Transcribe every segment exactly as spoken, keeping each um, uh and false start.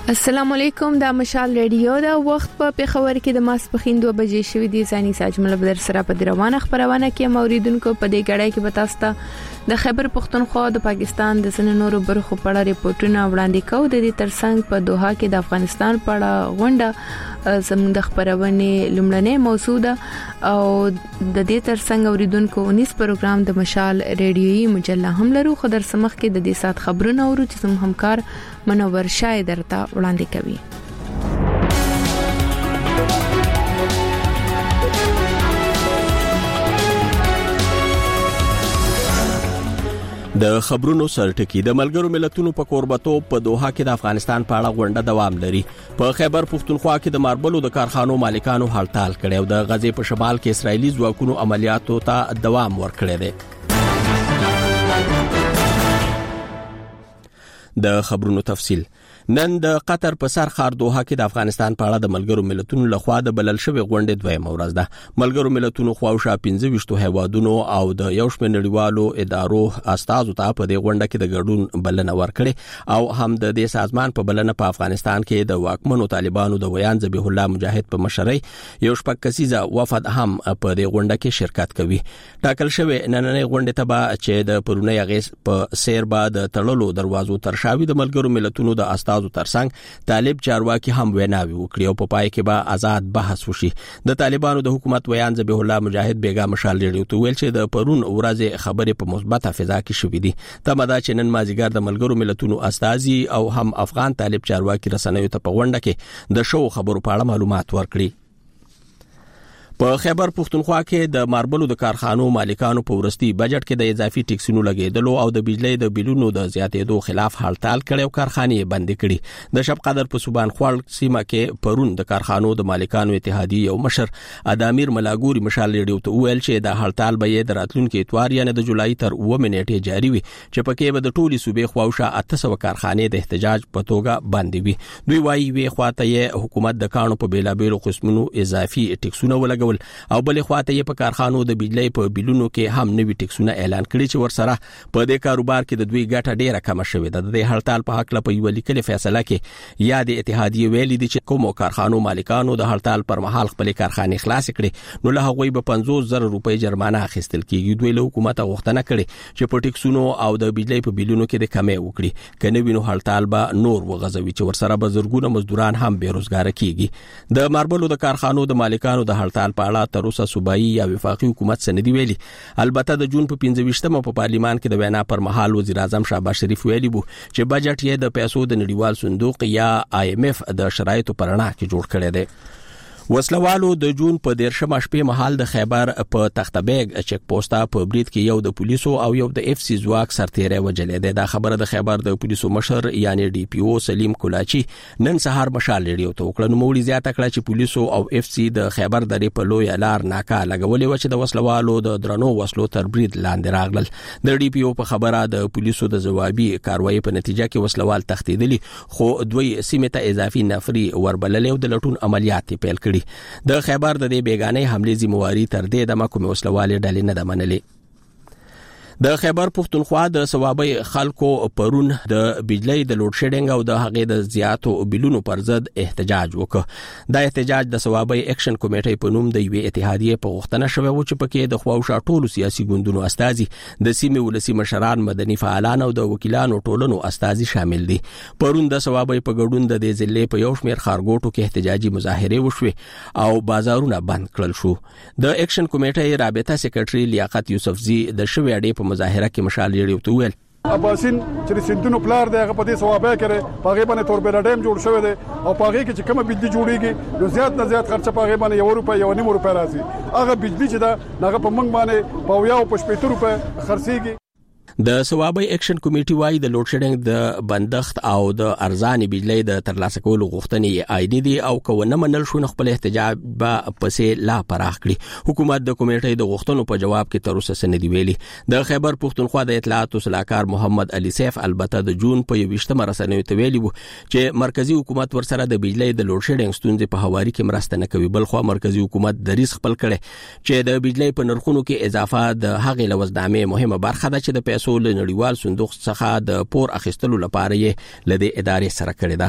السلام علیکم، دا مشال ریډیو دا وخت په پیښور کې د ماسپخین دوه بجې شوې دي. ځاني ساجمل بدر سره په روانه خبرونه کې موریدونکو په دې غړای کې بتاسته د خیبر پختونخوا د پاکستان د سننورو برخو په اړه ریپورتونه وړاندې کوي. د دې ترڅنګ په دوحه کې د افغانستان په اړه غونډه زموږ د خبرونه لومړنۍ موضوع ده او د دې ترڅنګ اوریدونکو انیس پروګرام د مشال ریډیوي مجله هم لرو. خو در سمخ کې د دې سات خبرونه اورو چې زموږ همکار منور شای درته وړاندې کوي. د خبرونو سرټکی د ملګرو ملتونو په کوربتو په دوحه کې د افغانستان په اړه غونډه دوام لري. په خیبر پختونخوا کې د ماربلو د کارخانو مالکانو هړتال کړي او د غزې په شمال کې اسرایلی ځواکونو عملیاتو ته دوام ورکړي دي. د خبرونو تفصیل. نن د قطر په سر خار دوحه کې د افغانستان په اړه د ملګرو ملتونو لخوا د بلل شوی غونډې دویمه ورځ ده. ملګرو ملتونو خواوشا پنځه ویشت هیوادونو او د یو شمېر نړیوالو ادارو استازو ته په دې غونډه کې د ګډون بلنه ورکړې او هم د دې سازمان په بلنه په افغانستان کې د واکمنو طالبانو د ویان ذبیح الله مجاهد په مشرۍ یو شپږ کسیزه وفد هم په دې غونډه کې شرکت کوي. ټاکل شوی نننۍ غونډه ته به چې د پرونی اغیز په سیر بعد تړلو دروازو ترشاوي د ملګرو ملتونو د استازو ترڅنګ طالب چارواکي هم ویناوي وکړي او په پای کې به آزاد بحث وشي. د طالبانو د حکومت ویان ذبیح الله مجاهد بیګا مشال ریډیو ته ویل چې د پرون ورځې خبرې په مثبته فضا کې شوې دي. تمه ده چې نن مازیګر د ملګرو ملتونو استازي او هم افغان طالب چارواکي رسنیو ته په غونډه کې د شو خبرو په اړه معلومات ورکړي. په خیبر پختونخوا کې د ماربلو د کارخانو مالکانو په ورستي بجټ کې د اضافي ټیکسونو لګیدلو او د بجلی د بیلونو د زیاتېدو خلاف هړتال کړي او کارخانې بند کړي. د شب قدر په صوبان خوړ سیمه کې پرون د کارخانو د مالکانو اتحادیه او مشر ادمیر ملاګوري مشال ریډیو ته ویل چې د هړتال به د راتلونکو اتوار یعنی د جولای تر اووه نیټې جاری وي چې پکې به د ټولي صوبې خواوشا اته سوه کارخانې د احتجاج په توګه بند وي. دوی وايي وی خواته یې حکومت د کانو په بیلابېلو قسمونو اضافي ټیکسونه ولګول او بلې خواته یې په کارخانو د بجلی په بیلونو کې هم نوي ټیکسونه اعلان کړي چې ورسره په دې کاروبار کې د دوی ګټه ډیره کم شوې ده. د هړتال په حق له په یو لیکلي فیصله کې یا د اتحادیه ویلي دي چې کوم کارخانو مالکانو د هړتال پر مهال خپل کارخانې خلاص کړي نو له هغوی به پنځوس زره روپۍ جرمانه اخیستل کیږي. دوی له حکومت غوښتنه کړي چې په ټیکسونو او د بجلی په بیلونو کې د کمې وکړي کنه وینو هړتال به نور وغځوي چې ورسره به زرګونه مزدوران هم بیروزګار کیږي. د ماربلو د کارخانو د مالکانو د هړتال په اړه تر اوسه صوبایي یا وفاقي حکومت سندي ویلي. البته د جون په پنځه ویشتمه په پارلیمان کې د وینا پر مهال وزیر اعظم شهباز شریف ویلي وو چې بجټ یې د پیسو د نړیوال صندوق یا آی ایم ایف د شرایطو پر اړه کې جوړ کړی دی. وسلوالو د جون په دیرشمه شپې مهال د خیبر په تختبیگ چک پوسټا په برید کې یو د پولیسو او یو د اف سی ځواک سرتیری وجلې ده. دا خبره د خیبر د پولیسو مشر یعنی ډي پی او سلیم کولاچی نن سهار مشال ریډیو ته وکړه. نو مولي زیاته کړه چې پولیسو او اف سی د خیبر درې په لوی لار ناکا لګولې و چې د وسلوالو د درنو وسلو تر برید لاندې راغلل. د ډي پی او په خبره د پولیسو د جوابي کاروایی په نتیجه کې وسلوال تښتیدلی خو دوی سیمه ته اضافي نفري وربللې او د لټون عملیات پیل کړي. د خیبر د دې بیگانې حملې ذمہواری تر دې د محکمې وسلوالې ډلې نه ده منلې. د خیبر پختونخوا د ثوابي خلکو پرون د بجلی د لوډ شیډینګ او د هغې د زیاتو بیلونو پر ضد احتجاج وکړ. دا احتجاج د ثوابي اکشن کمیټې په نوم د یوې اتحادیې په غوښتنه شوی و چې پکې د خواوشا ټولو سیاسي ګوندونو استازي د سیمې ولسي مشران مدني فعالان او د وکیلانو ټولنو استازي شامل دي. پرون د ثوابي په ګډون د دې ضلع په یو شمېر ښارګوټو کې احتجاجي مظاهرې وشوې او بازارونه بند کړل شو. د اکشن کمیټې رابطه سکرټري لیاقت یوسفزي د شوی اډې په مظاهره کې مشال ریډیو ته ویل اباسین چې سندونو پلار دی هغه په دې ثوابه کړي پاغه باندې توربېلا ډیم جوړ شوی دی او پاغه کې چې کومه بجلی جوړیږي نو زیات نه زیات خرچه پاغه باندې یو روپۍ یو نیم روپۍ راځي. هغه بجلی چې دا هغه په منګ باندې په یو په شپږ روپۍ خرڅيږي. د ثوابي اکشن کمیټې وايي د لوډ شیډینګ د بندښت او د ارزاني بجلی د ترلاسه کولو غوښتنې عادي دي او کو نه منل شو خپل احتجاج به پسې لا پراخ کړي. حکومت د کمیټې د غوښتنو په جواب کې تر اوسه سندي ویلي. د خیبر پختونخوا د اطلاعات او صلاحکار محمد علي سیف البته د جون په یوشتمه رسنیو ته ویلي وو چې مرکزی حکومت ورسره د بجلی د لوډ شیډینګ ستونزې په هواري کې مرسته نه کوي. بل خو مرکزی حکومت د ریس خپل کړي چې د بجلی په نرخونو کې اضافه د هغې لوزنامې مهمه برخه ده چې د پیسو له نړیوال صندوق څخه د پور اخیستلو لپاره یې لدې ادارې سره کړی ده.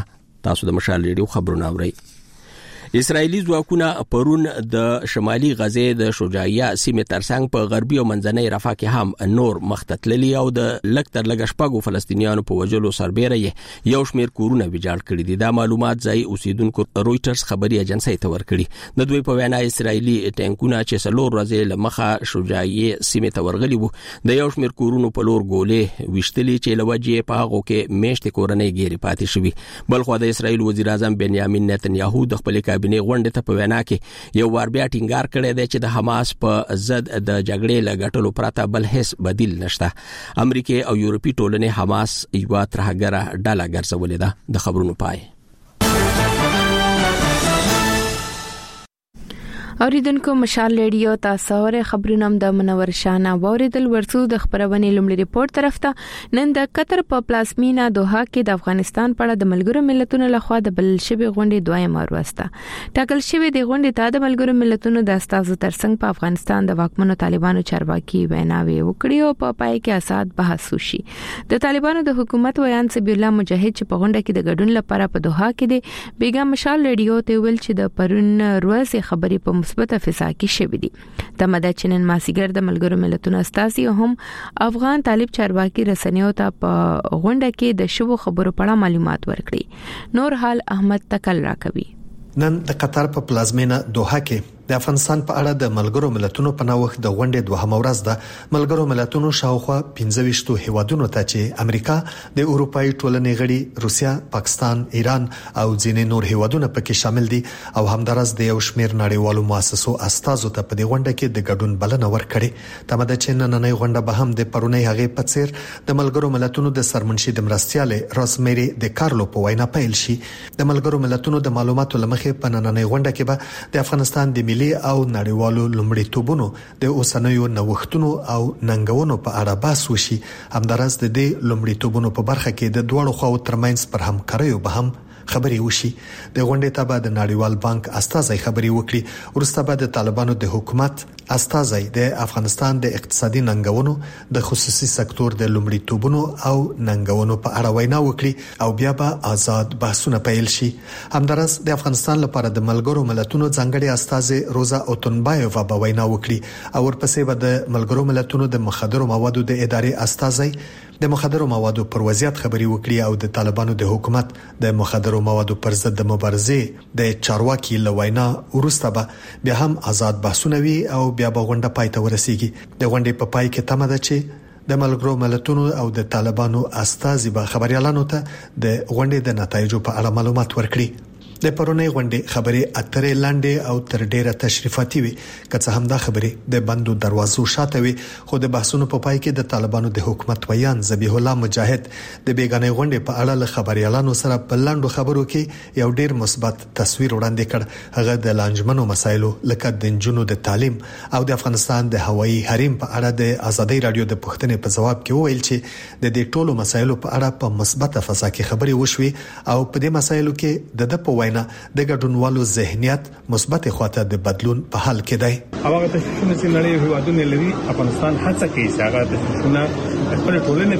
تاسو د مشال ریډیو خبرونه اورئ. اسرایلی ځواکونه پرون د شمالي غزې د شجاعیه سیمه ترڅنګ په غربي او منځنۍ رفح کې هم نور مختتللي او د لکتر لګ شپږو فلسطینیانو په وجلو سربېره یو شمېر کورونه ویجاړ کړي دي. دا معلومات ځای اوسیدونکو رويټرز خبري ایجنسي ته ورکړي. د دوی په وینا اسرایلی ټانکونه چې څلور ورځې لمخه شجاعیه سیمه ته ورغلي وو د یو شمېر کورونو په لور ګولې وشتلي چې لوجې په هغه کې میشت کورنۍ ګيري پاتې شوی. بلخو د اسرایل وزیر اعظم بنیامین نتنیاهو د خپل کابینه غونډه ته په وینا کې یو وار بیا ټینګار کړی دی چې د حماس په ضد د جګړې لګټلو پرته بل هیڅ بدیل نشته. امریکا او یورپی ټولنې حماس یو ترهګره ډله ګرځولې ده. د خبرونو پای. اوریدونکو مشال ریډیو تاسو ور خبرونه د منور شانه اوریدل ورسو د خبرونه لومړی ریپورت طرف ته نن د قطر په پلازمینا دوحه کې د افغانستان په اړه د ملګرو ملتونو لخوا د بل شوی غونډې دویمه وروسته ټاکل شوی د غونډې ته د ملګرو ملتونو د استازو ترڅنګ په افغانستان د واکمنو طالبانو چارواکي ویناوي وکړي او په پای کې اساد بحث وشي. د طالبانو د حکومت ویان سبی الله مجاهد چې په غونډه کې د ګډون لپاره په دوحه کې دی بیګا مشال ریډیو ته ویل چې د پرون ورځې خبري په مثبت فضا کې شوې دي. د مدد چنن ماسیګر د ملګرو ملتونو استازي هم افغان طالب چارواکي رسنیو ته په غونډه کې د شوو خبرو په اړه معلومات ورکړي. نور حال احمد تکل راکوي. نن د قطر په پلازمینا دوحه کې د افغانستان په اړه د ملګرو ملتونو په نوښت د غونډې دوهمه ورځ ده. ملګرو ملتونو شاوخوا پنځه ویشت هیوادونو ته چې امریکا، د اروپאי ټولنې غړي، روسیا، پاکستان، ایران او ځینې نور هیوادونه پکې شامل دي او همدارس د یو شمېر نړیوالو مؤسسو استازو ته په دې غونډه کې د ګډون بلنه ورکړي. تمه ده چې نننۍ غونډه به هم د پرونی هغه په څیر د ملګرو ملتونو د سرمنشي د مرستياله روزمیری د کارلو په وینا پیل شي. د ملګرو ملتونو د معلوماتو لمخې په نننۍ غونډه کې به د افغانستان د ملي او نړیوالو لومړیتوبونو د اوسنیو نوښتونو او ننګونو په اړه بحث وشي. همدارس د دې لومړیتوبونو په برخه کې د دوه خواو ترمنځ پر همکاریو به هم خبري وشي. د غونډې ته به د نړیوال بانک استازي خبري وکړي. ورسته به د طالبانو د حکومت استازي د افغانستان د اقتصادي ننګونو، د خصوصي سکتور د لومړیتوبونو او ننګونو په اړه وینا وکړي او بیا به آزاد بحثونه پیل شي. همدارس د افغانستان لپاره د ملګرو ملتونو ځانګړي استازي روزا اوتونبایووا به وینا وکړي او ورپسې به د ملګرو ملتونو د مخدرو موادو د ادارې استازي د مخدرو موادو پر وضعیت خبري وکړي او د طالبانو د حکومت د مخدرو موادو پر ضد د مبارزې د چارواکي لوینا ورسته به بیا هم آزاد بحثونه وي او بیا به غونډه پای ته ورسیږي. د غونډې په پای کې تمه ده چې د ملګرو ملتونو او د طالبانو استازي به خبريالانو ته د غونډې د نتایجو په اړه معلومات ورکړي. د پرونی غونډې خبري اترې لاندې او تر ډیره تشریفاتي وي، که څه هم دا خبري د بندو دروازو شاته وي، خو د بحثونو په پای کې د طالبانو د حکومت ویان ذبیح الله مجاهد د بیگانه غونډې په اړه له خبريالانو سره په لاندو خبرو کې یو ډیر مثبت تصویر وړاندې کړ. هغه د لانجمنو مسایلو لکه د جنونو د تعلیم او د افغانستان د هوایي حریم په اړه د ازادي رادیو د پوښتنې په جواب کې وویل چې د دې ټولو مسایلو په اړه په مثبت فضا کې خبري وشوي او په دې مسایلو کې د د په د ګډونوالو ذهنیت مثبت خواته د بدلون په حال کې دی. هغه تشویشونه چې نړۍ هیوادونه لري، افغانستان هڅه کوي چې هغه تشویشونه خپل ټولنې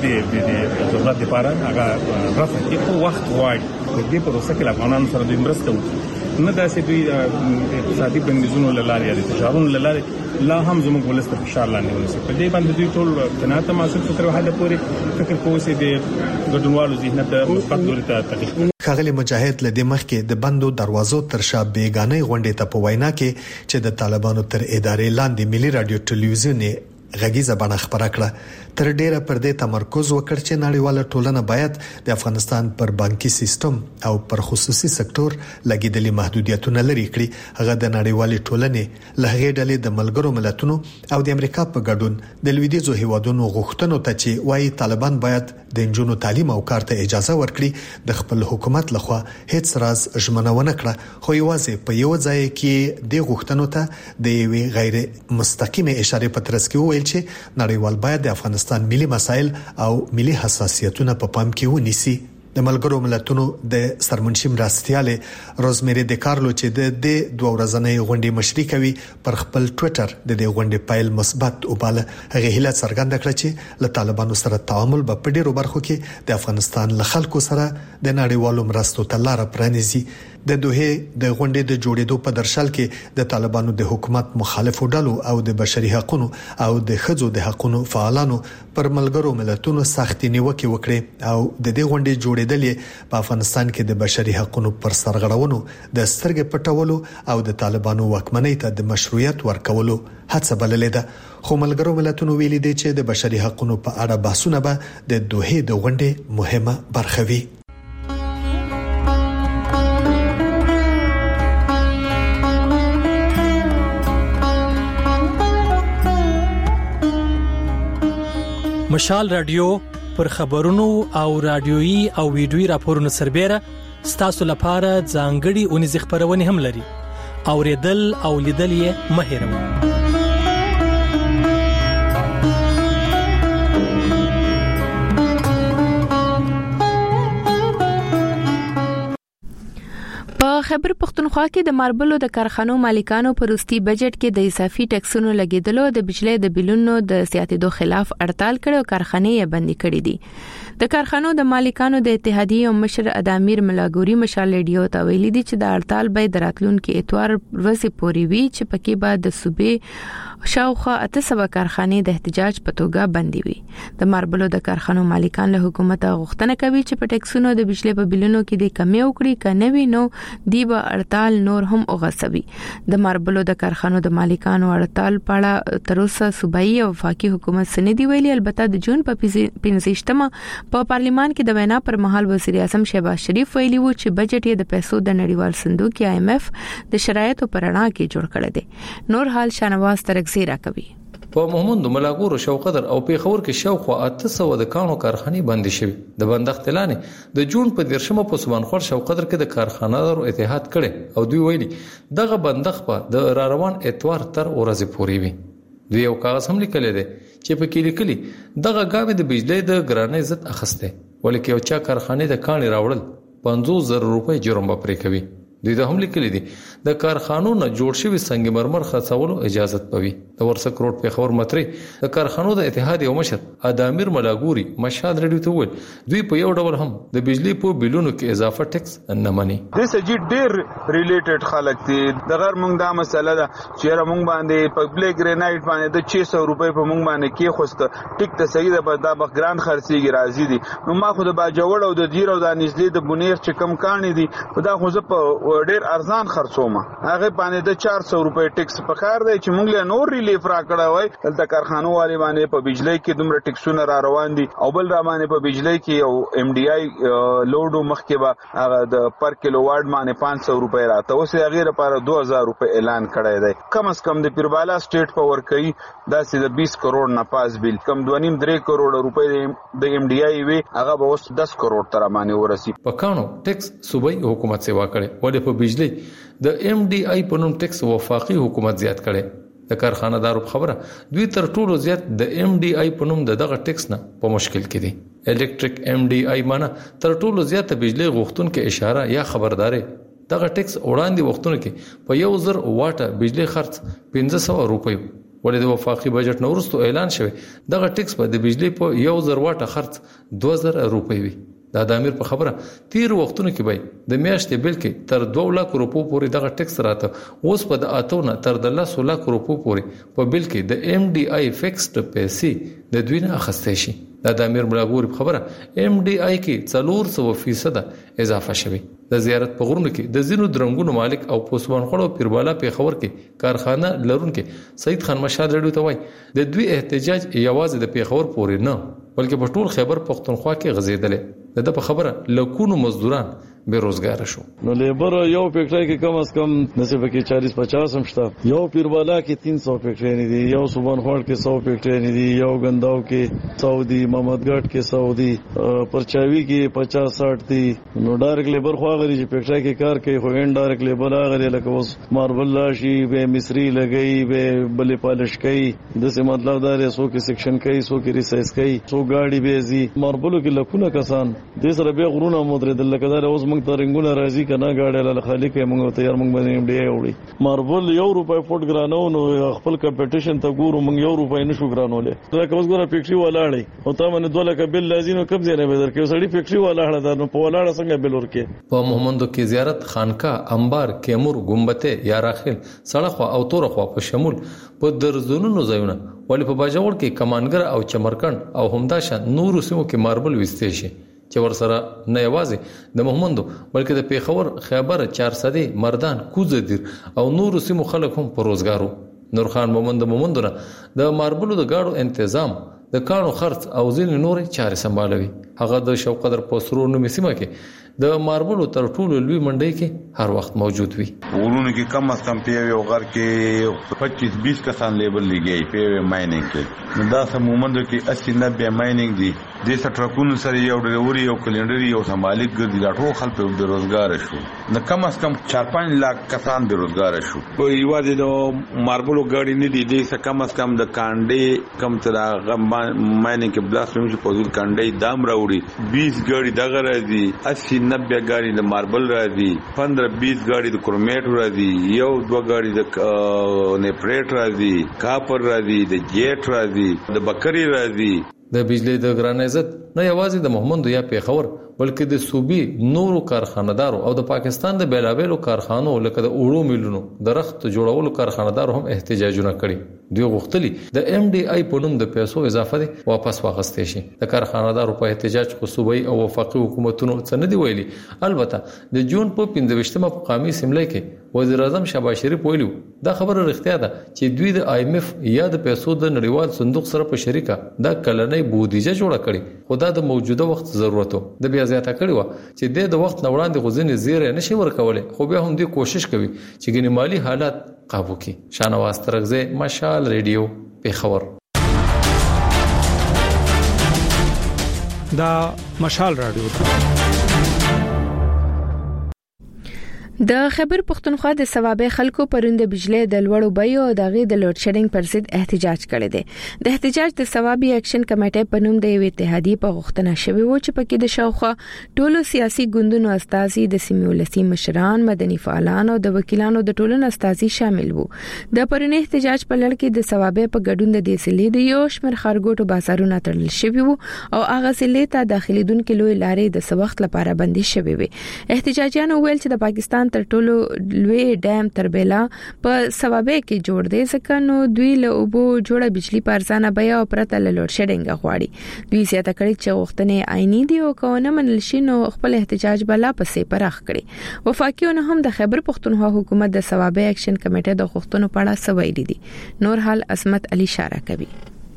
د ضرورت لپاره هغه رافع کړي. په وخت وايي د دې پروسه کې افغانانو سره د مرسته وکړي، نه دا چې دوی اقتصادي بندیزونو لاره یا د تجارت لاره لا هم زموږ ولست په فشار لاندې ونیسي. په دې باندې دوی ټول قناعت محسوس تر حد پورې فکر کوي چې د ګډونوالو ذهنیت مثبت لوري ته تغیر. خاغلی مجاهد لدې مخکې د بندو دروازو تر شا بیگانه غونډې ته په وینا کې چې د طالبانو تر ادارې لاندې ملي رادیو ټلویزیون غږیزه بڼه خبره کړه. تر ډیره پر دې تمرکز وکړ چې نړیواله ټولنه باید د افغانستان پر بانکي سیستم او پر خصوصي سکتور لګیدلي محدودیتونه لري کړي. هغه د نړیوالې ټولنې له هغې ډلې د ملګرو ملتونو او د امریکا په ګډون د لویدیځو هیوادونو غوښتنو ته چې وايي طالبان باید د انجونو تعلیم او کار ته اجازه ورکړي، د خپل حکومت لخوا هیڅ راز ژمنونه کړه، خو یوازې په یو ځای کې د غوښتنو ته د یوې غیر مستقیمه اشاره په ترڅ کې ویل چې نړیوال باید د افغانستان ملي مسایل او ملي حساسیتونه په پام کې ونیسي. د ملګرو ملتونو د سرمنشي مرستياله روزميري د کارلو چې د د دوه ورځنۍ غونډې مشري کوي پر خپل ټوئیټر د دې غونډې پایل مثبت او bale هغه هله څرګنده کړه چې له طالبانو سره تعامل په ډیرو برخو کې د افغانستان له خلکو سره د نړیوالو مرستو ته لار پرانیزي. د دوه د غونډې د جوړېدو په درشل کې د طالبانو د حکومت مخالفو ډلو او د بشري حقوقو او د خځو د حقوقو فعالانو پر ملګرو ملتونو سختي نیوکه وکړي او د دې غونډې جوړېدل په افغانستان کې د بشري حقوقو پر سرغړونو د سترګې پټولو او د طالبانو واکمنۍ ته د مشروعیت ورکولو هڅه بللې ده. خو ملګرو ملتونو ویلي دي چې د بشري حقوقو په اړه بحثونه به د دوه د غونډې مهمه برخه وي. مشال رادیو پر خبرونو او رادیويي او ویډیويي راپورونو سربېره ستاسو لپاره ځانګړي اونیز خبرونه هم لري. اوریدل او لیدل یې مه هېروئ. په خیبر پختونخوا کې د ماربلو د کارخانو مالکانو په روستي بجټ کې د اضافي ټکسونو لګیدلو د بجلی د بلونو د زیاتېدو خلاف هړتال کړي او کارخانې یې بندي کړې دي. د کارخانو د مالکانو د اتحادیې او مشر ادمیر ملاګوري مشال ریډیو ته ویلي دي چې د هړتال به د راتلونکو اتوار ورځې پورې وي چې پکې به د صوبې شاوخوا اته سوه کارخانې د احتجاج په توګه بندي وي. د ماربلو د کارخانو مالکان له حکومت غوښتنه کوي چې په ټکسونو د بجلی په بلونو کې د کمی وکړي کنه وي نو دی به هړتال نور هم اوغسوي. د ماربلو د کارخانو د مالکانو هړتال پاړه تر اوسه صوبایي او وفاقي حکومت سندي ویلي. البته د جون په پنځشتمه په پارلیمان کې د وینا پر مهال وزیر اعظم شهباز شریف ویلي وو چې بجټ یې د پیسو د نړیوال صندوق یا آی ایم اف د شرایطو پر اړه کې جوړ کړی دی. نور حال شانواز ترکزیرا کوي. په محمد ملاګور شو قدر او پیښور کې شاوخوا اته سوه د کانو کارخانې بندي شوې. د بندښت اعلان د جون په دیرشمه په سبانخور شو قدر کې د کارخانه‌دارو اتحاد کړي او دوی ویلي دغه بندښت په د را روان اتوار تر ورځې پورې وي. دوی یو کاغذ هم لیکلی دی چې په کې لیکلي دغه ګامې د بجلی د ګرانۍ ضد اخسته ولکه یو چا کارخانې د کانې راوړل پنځوس زره روپۍ جرم به پرې کوي. دوی د هم لیکلي دي د کارخانو نه جوړ شوی سنگ مرمر خرڅولو اجازه پوي. د ورسک روډ په خبر متري د کارخانو د اتحاد یو مشر ادمیر ملاګوري مشهد ریډیو ته ویل دوی په یو ډول هم د بجلی په بلونو کې اضافه ټیکس نه مني. د سجی ډیر ریلیټډ خلک دي د غیر مونږ دا مسله ده چې مونږ باندې پبلک گرینایټ باندې د شش سوه روپۍ په مونږ باندې کې خوسته ټیک ته صحیح ده دا بخګران خرڅيږي راځي دي. نو ما خو د باجوړ او د دیر او د نږدې د بونیر چې کم کانی دي خدا خو زه په ډیر ارزان خرڅوم هغه باندې د چار سوه روپۍ ټیکس په کار دی چې موږ له نور ریلیف را کړی وای. دلته کارخانو والی باندې په بجلی کې دومره ټیکسونه را روان دي او بل را باندې په بجلی کې یو ایم ډي آی لوډو مخکې به هغه د پر کیلو واټ باندې پنځه سوه روپۍ راته اوس یې هغې لپاره دوه زره روپۍ اعلان کړی دی. کم از کم د پیربالا سټیټ په ورکوي داسې د بیس کروڑ نه پاس بیل کم دوه نیم درې کروڑ روپۍ د ایم ډي آی وي هغه به اوس دس کروڑ تر باندې ورسي. په کانو ټیکس صوبایي حکومت سیوا کړي ولې په بجلی د ایم ډي آی په نوم ټیکس وفاقي حکومت زیات کړي. د کارخانه دارو خبره دوی تر ټولو زیات د ایم ډي آی په نوم دغه ټیکس نه په مشکل کې دي. الکتریک ایم ډي آی معنی تر ټولو زیات بجلی غوښتونکو اشاره یا خبرداري دغه ټیکس وړاندې وختونو کې په یو زر واټه بجلی خرڅ پنځه سوه روپۍ ولې د وفاقي بجټ نو وروسته اعلان شوی دغه ټیکس په د بجلی په یو زر واټه خرڅ دوه زره روپۍ وي. د ادمیر په خبره تیر وختونو کې به د میاشتې بل کې تر دوه لک روپو پورې دغه ټیکس راته اوس په د اتو نه تر د لس لک روپو پورې په بل کې د ایم ډي آی فکسډ پیسې د دوی نه اخیستل شي. د ادمیر ملاګوري په خبره ایم ډي آی کې څلور سوه فیصد اضافه شوی. د زیارت په غرونو کې د زینو درنګونو مالک او پوسوانخړو پیربالا په خبر کې کارخانه لرونکو سید خان مشهد ریډیو ته وای د دوی احتجاج یوازې د پیښور پورې نه بلکې په ټول خیبر پختونخوا کې غزیدل. د په خبره لکونو مزدوران بیروزګار شو. نو لیبر یو فیکټری کې کم از کم نسبت کې چالیس پچاس هم شته. یو پیروالا کې تین سو فیکټری دي، یو صوبان خوړ کې سو فیکټری دي، یو غنداو کې سو دي، محمدګټ کې سو دي، پرچاوي کې پچاس ساٹھ دي. نو ډایرکټ لیبر خو غري چې فیکټری کې کار کوي خو ان ډایرکټ لیبر غري لکه اوس ماربل لاشي به مصری لګي به بلې پالش کوي. د څه مطلب دا دی سو کې سیکشن کوي، سو کې ریسایز کوي، سو گاډي به زی ماربلو کې لکونه کسان د سره به غرونه مدرد لکه دا اوس موږ ته رنگونه راځي کنه گاډي له خالق موږ ته یار موږ باندې ډی وړي. ماربل یو روپۍ فوټ ګرانو نو خپل کمپټیشن ته ګورو موږ یو روپۍ نشو ګرانولې. دا کوم ګوره فیکټری ولاړې او تا باندې دوه لک بل لازم کم ځای نه بدر کې سړی فیکټری ولاړه دا نو په ولاړه څنګه بل ورکه. په محمدو کې زیارت، خانقاه، انبار، کیمور، ګمبته، یاراخیل، سړخوا او تورخوا په شمول په درزونو ځایونه ولې په باجوړ کې کمانګر او چمرکند او همداشان نورو سیمو کې ماربل وستې شي چې ورسره نه یوازې د محمدو بلکې د پیښور، خیبر، چارسدي، مردان، کوزدیر او نورو سیمو خلک هم په روزګارو. نور خان محمد محمدونه د ماربلو د گاډو تنظیم، د کانو خرڅ او ځینې نورې چارې سمبالوي. هغه د شوقدر پسرو نومي سیمه کې د ماربلو تر ټولو لوی منډي کې هر وخت موجود وي. ورونو کې کم از کم پیوي او غر کې پچیس بیس کسان لیبل لګي پیوي مایننګ کې. نو دا سمومندو کې اسی نبه مایننګ دي. د سټرکونو سره یو ډریوري او کلندري او سمالک ګرځي دا ټول خلک په بیروزګار شو. نو کم از کم چار پنځه لک کسان بیروزګار شو. په یوازې د ماربلو ګاډي نه دي د کم از کم د کانډي کم تر مایننګ کې بلاست نوم په ځل کانډي دام راوړي. بیس ګاډي دغه راځي، اسی نبه ګاډي د ماربل راځي، پندرہ بیس ګاډي د کرومیټ راځي، یو دوه ګاډي د نیپریټ راځي، کاپر راځي، د جیټ راځي، د بکری راځي. د بجلی د ګرانیزت نه یوازې د محمدو یا پیښور بلکې د صوبي نورو کارخانه‌دارو او د پاکستان د بیلابېلو کارخانو لکه د اوړو میلونو د رخت جوړولو کارخانه‌دارو هم احتجاجونه کړي. دوی غوښتلي د ایم ډي آی په نوم د پیسو اضافه دي واپس واخیستل شي. د کارخانه‌دارو په احتجاج خو صوبایي او وفاقي حکومتونو څه نه دی ویلي. البته د جون په پنځه ویشتمه په قومي اسمبلی کې وزیر اعظم شهباز شریف ویلو دا خبره رښتیا ده چې دوی د آی ایم ایف یا د پیسو د نړیوال صندوق سره په شریکه دا کلنۍ بودیجه جوړه کړي خو دا د موجوده وخت ضرورت و. د بیا زیاته کړي و چې د وخت نوړاندې غوځنې زیره نشي ورکولای خو بیا هم دوی کوشش کوي چې ګنې مالی حالات قابو کړي. شانواز ترغزه، مشال ریډیو، پیښور. دا مشال رادیو د خیبر پختونخوا د ثوابه خلکو پروند بجلی د لوړو بیو او د غي د لوډ شیډینګ پر ضد احتجاج کړی دی. د احتجاج د ثوابي اکشن کمیټې په نوم د یو اتحادیې په غوښتنه شوی و چې پکې د شاوخوا ټولو سیاسي ګوندونو استازي، د سیمې ولسي مشران، مدني فعالان او د وکیلانو د ټولنې استازي شامل وو. د پرونی احتجاج په لړ کې د ثوابه په ګډون د دې د یو شمېر خارګوټو بازارونه تړل شوی وو او هغه سلې ته داخليدونکو لوی لارې د سوخت لپاره بندي شوی وي. احتجاجیانو ویل چې د پاکستان تر ټولو لوی ډیم تربیلا په ثوابه کې جوړ دی ځکه نو دوی له اوبو جوړه بجلی په ارزانه بیا او پرته له لوډ شیډینګ غواړي. دوی زیاته کړي چې غوښتنې عیني دي او کونه منل شي نو خپل احتجاج بلا پسې پراخ کړي. وفاقیونه هم د خیبر پختونخوا حکومت د ثوابه اکشن کمیټې د غوښتنو په اړه سویل دي. نور حال عصمت علي اشاره کوي.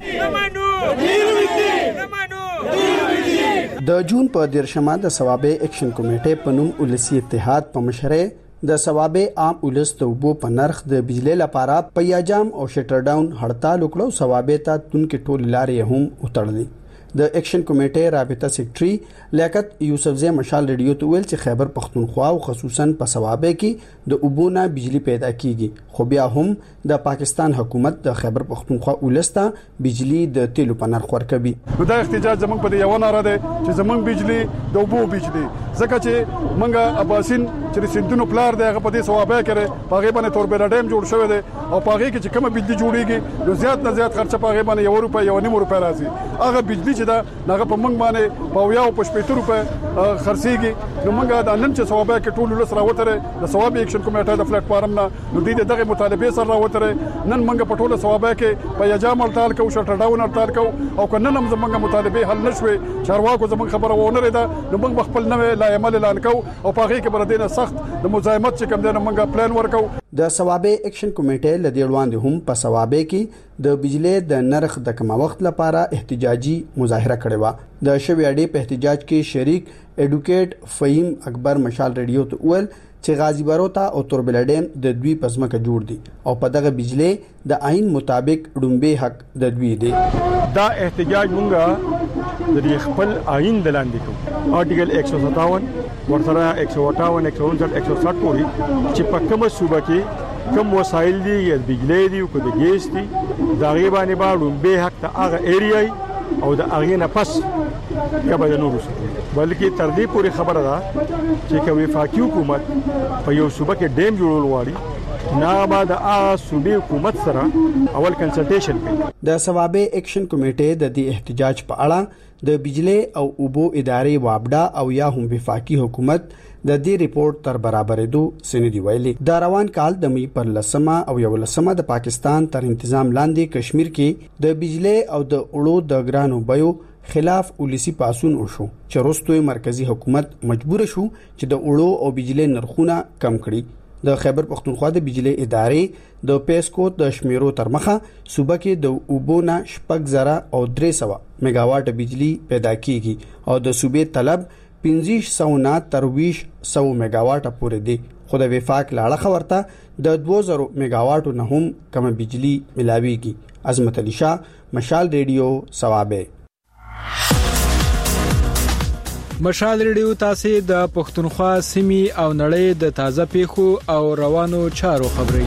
د جون په دیرشمه د ثوابه اکشن کمیټې په نوم ولسی اتحاد په مشره د ثوابه عام ولس ته وبو په نرخ د بجلی لپاره په یاجام او شټر ډاون هړتال وکړو. ثوابه ته تونکې ټول لارې هم وتړلې. د اکشن کمیټې رابطه سیکریټري لیاقت یوسفزی مشال ریډیو ته ویل چې خیبر پختونخوا او خصوصا په ثوابه کې د اوبونه بجلی پیدا کیږي خو بیا هم د پاکستان حکومت د خیبر پختونخوا ولسته بجلی د تیلو په نرخ ورکوي. دا احتجاج زمونږ په یو نه را ده چې زمونږ بجلی د اوبو بجلی ځکه چې مونږه اباسین چې سندونو پلار دی هغه په دې ثوابه کې په هغه باندې توربېلا ډیم جوړ شوی دی او په هغه کې چې کومه بجلی جوړیږي نو زیات نه زیات خرچه په هغه باندې یو روپۍ یو نیم روپۍ راځي. هغه بجلی چې دا هغه په موږ باندې په یو په شپږ روپۍ خرڅيږي. نو موږ د نن چې ثوابه کې ټول لس راوتره د ثوابي اکشن کمیټه د پلیټ فارم نه نو دې دغه مطالبه سره راوتره نن موږ په ټول ثوابه کې په یجام هړتال کو شټر ډاون هړتال کو او کنه نن زموږ مطالبه حل نشوي چارواکو زموږ خبره ونه لري دا نو موږ خپل نوې لا عمل اعلان کو او په هغه کې بر دینه سخت د مزاحمت چې کوم دنه موږ پلان ورکو. د ثوابه اکشن کمیټه لدی وړاندې هم په ثوابه کې د بجلی د نرخ د کم وخت لپاره احتجاجي مظاهره کړې و. د شوی اډې په احتجاج کې شریک ایډوکیټ فهیم اکبر مشال ریډیو ته ویل چې غازی باروتا او توربل ډیم د دوی پزماکه جوړ دي او په دغه بجلی د آئین مطابق ډومبه حق د دوی دی. دا احتجاج مونږه د خپل آئین د لاندې کوو آرټیکل ایک سو ستاون ورسره ایک سو اٹھاون ایک سو انسٹھ ایک سو سٹھ پوری چې په کومه صوبه کې کوم وسایل دي یا بجلی دي او د ګیس دي دا غیبانه با ډومبه حق ته هغه ایریا او د هغه نه پس یا به نور وسو بلکې تر دې پورې خبره ده چې کوي وفاقي حکومت په یو صوبه کې ډیم جوړول غواړي نه ما د صوبې حکومت سره اول کنسلټیشن کوي. د ثوابه اکشن کمیټې د دې احتجاج په اړه د بجلی او اوبو ادارې وابډا او یا هم وفاقي حکومت د دې ریپورت تر برابرېدو سندي ویلي. د روان کال د می پر لسمه او یو لسمه د پاکستان تر تنظیم لاندې کشمیر کې د بجلی او د اړو د ګرانو بيو خلاف ولسی پاسون وشو چې وروسته مرکزی حکومت مجبور شو چې د اړو او بجلی نرخونه کم کړي. د خیبر پختونخوا د بجلی ادارې د پیسکو د شمیرو تر مخه صوبه کې د اوبونه شپږ زره او درې سوه میگاواټ بجلی پیدا کیږي او د صوبې طلب پنځه سوه نه تر ویش سوه میگاواټ پورې دی. خو د وفاق لاړه خبرته د دوه زره میگاواټ نه هم کم بجلی ملاويږي. عظمت علي شاه، مشال ریډیو، ثوابه. مشال ریډیو تاسو د پښتونخوا سیمې او نړۍ د تازه پیښو او روانو چارو خبري.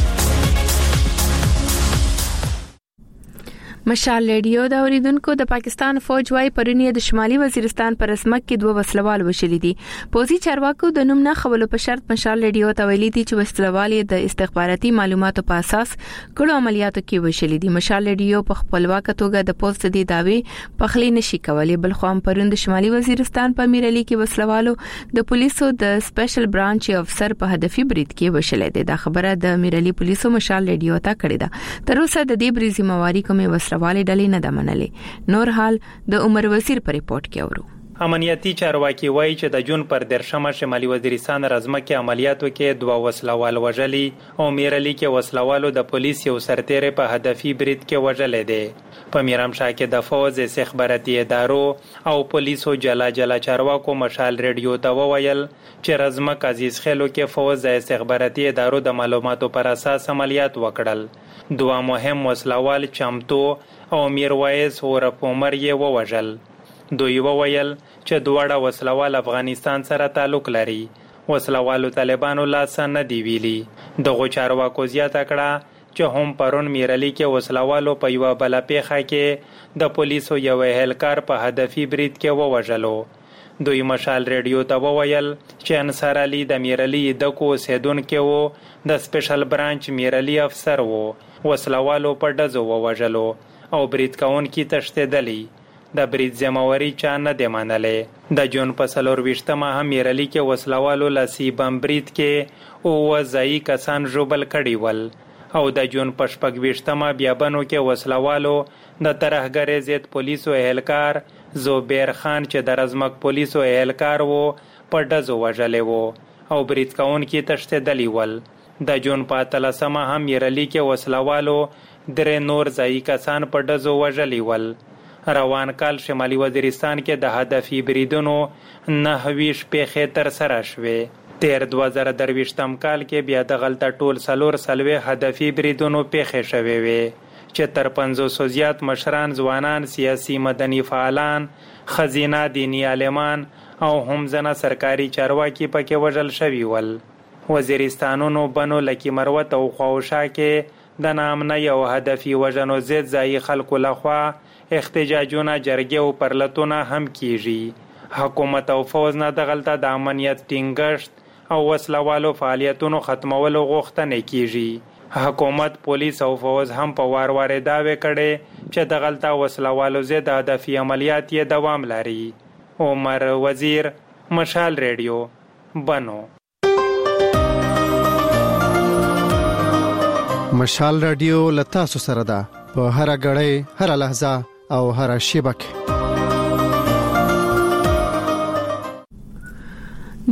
مشال ریډیو د اوریدونکو د پاکستان فوج وايي پرونی د شمالي وزیرستان پر اسمک کې دوه وسلوال وشلې دي. پوزي چارواکو د نوم نه خبرو په شرط مشال ریډیو ته ویلي دي چې وسلوال د استخباراتي معلوماتو په اساس کړو عملیاتو کې وشلې دي. مشال ریډیو په خپلواک توګه د پوسټ دي داوی پخلی نشي کولای، بل خو هم پروند شمالي وزیرستان په میرالي کې وسلوالو د پولیسو د سپیشل برانچ افسر په هدفي برید کې وشلې ده. دا خبره د میرالي پولیسو مشال ریډیو ته کړې ده. تر اوسه د دې بریزي مواري کومه والی ډلې نه د منلې. نور حال د عمر وزیر په ریپورت کې اورو. امنیتي چارواکي وایي چې د جون پر درشمه شمالي وزیرستان رزمکه عملیاتو کې دوه وسلوال وژلي او میرالي کې وسلوالو د پولیس یو سرتیری په هدفي برید کې وژلې دي. په میرامشاه کې د فوز استخباراتي ادارو او پولیسو جلا جلا چارواکو مشال ریډیو ته وویل چې رزمک عزیز خیلو کې فوز استخباراتي ادارو د معلوماتو پر اساس عملیات وکړل. دوه مهم وسلوال چمتو او میرویس ورپومر یې ووژل. دوی وویل چې دواړه وسلوال افغانستان سره تعلق لري. وسلوالو طالبانو لاس نه دی ویلي. دغه چارواکو زیاته کړه چې هم پرون میرالي کې وسلوالو په یو بل پیخه کې د پولیسو یو اهلکار په هدفي برید کې ووژلو. دوی مشال ریډیو ته وویل چې انصار علي د میرالي د کو سیدونکو د سپیشل برانچ میرالي افسر وو. وسلوالو په ډزو ووژلو او برید کون کی تشتیدلی. د برید ذمہواری چا نه دی منلې. د جون په څلور ویشتمه هم میرالي کې وسلوالو لسی بم برید کې او وځای کسان ژوبل کړي ول او د جون په شپږ ویشتمه بیابانو کې وسلوالو د ترهګر ضد پولیسو اهلکار زوبیر خان چې د رزمک پولیسو اهلکار وو په ډزو وژلې وو او برید کون کی تشتیدلی ول. د جون په اتلسمه هم میرالي کې وسلوالو درې نور ځای کسان په ډزو وژلي ول. روان کال شمالي وزیرستان کې د هدفي بریدونو نه ویش پیښې تر سره شوې. تیر دوه زره درویشتم کال کې بیا د غلطه ټول سلور سلوي هدفي بریدونو پیښې شوې وې چې تر پنځوس زیات مشران، ځوانان، سیاسي مدني فعالان، خزینه دینی عالمان او هم ځنه سرکاري چارواکي پکې وژل شوي ول. وزیرستانونو بنو لکی مروت او خواوشا کې د نامنه یو هدفي وژنو ضد ځای خلکو لخوا احتجاجونه، جرګې او پرلتونه هم کیږي. حکومت او فوز نه د غلطه د امنیت ټینګښت او وسلوالو فعالیتونو ختمولو غوښتنه کیږي. حکومت، پولیس او فوز هم په وار وار داوی کړي چې د غلطه وسلوالو ضد هدفي عملیات یې دوام لري. عمر وزیر، مشال ریډیو، بنو. مشال رادیو لتا سو سره ده په هر غړې، هر لحظه او هر شیبه کې.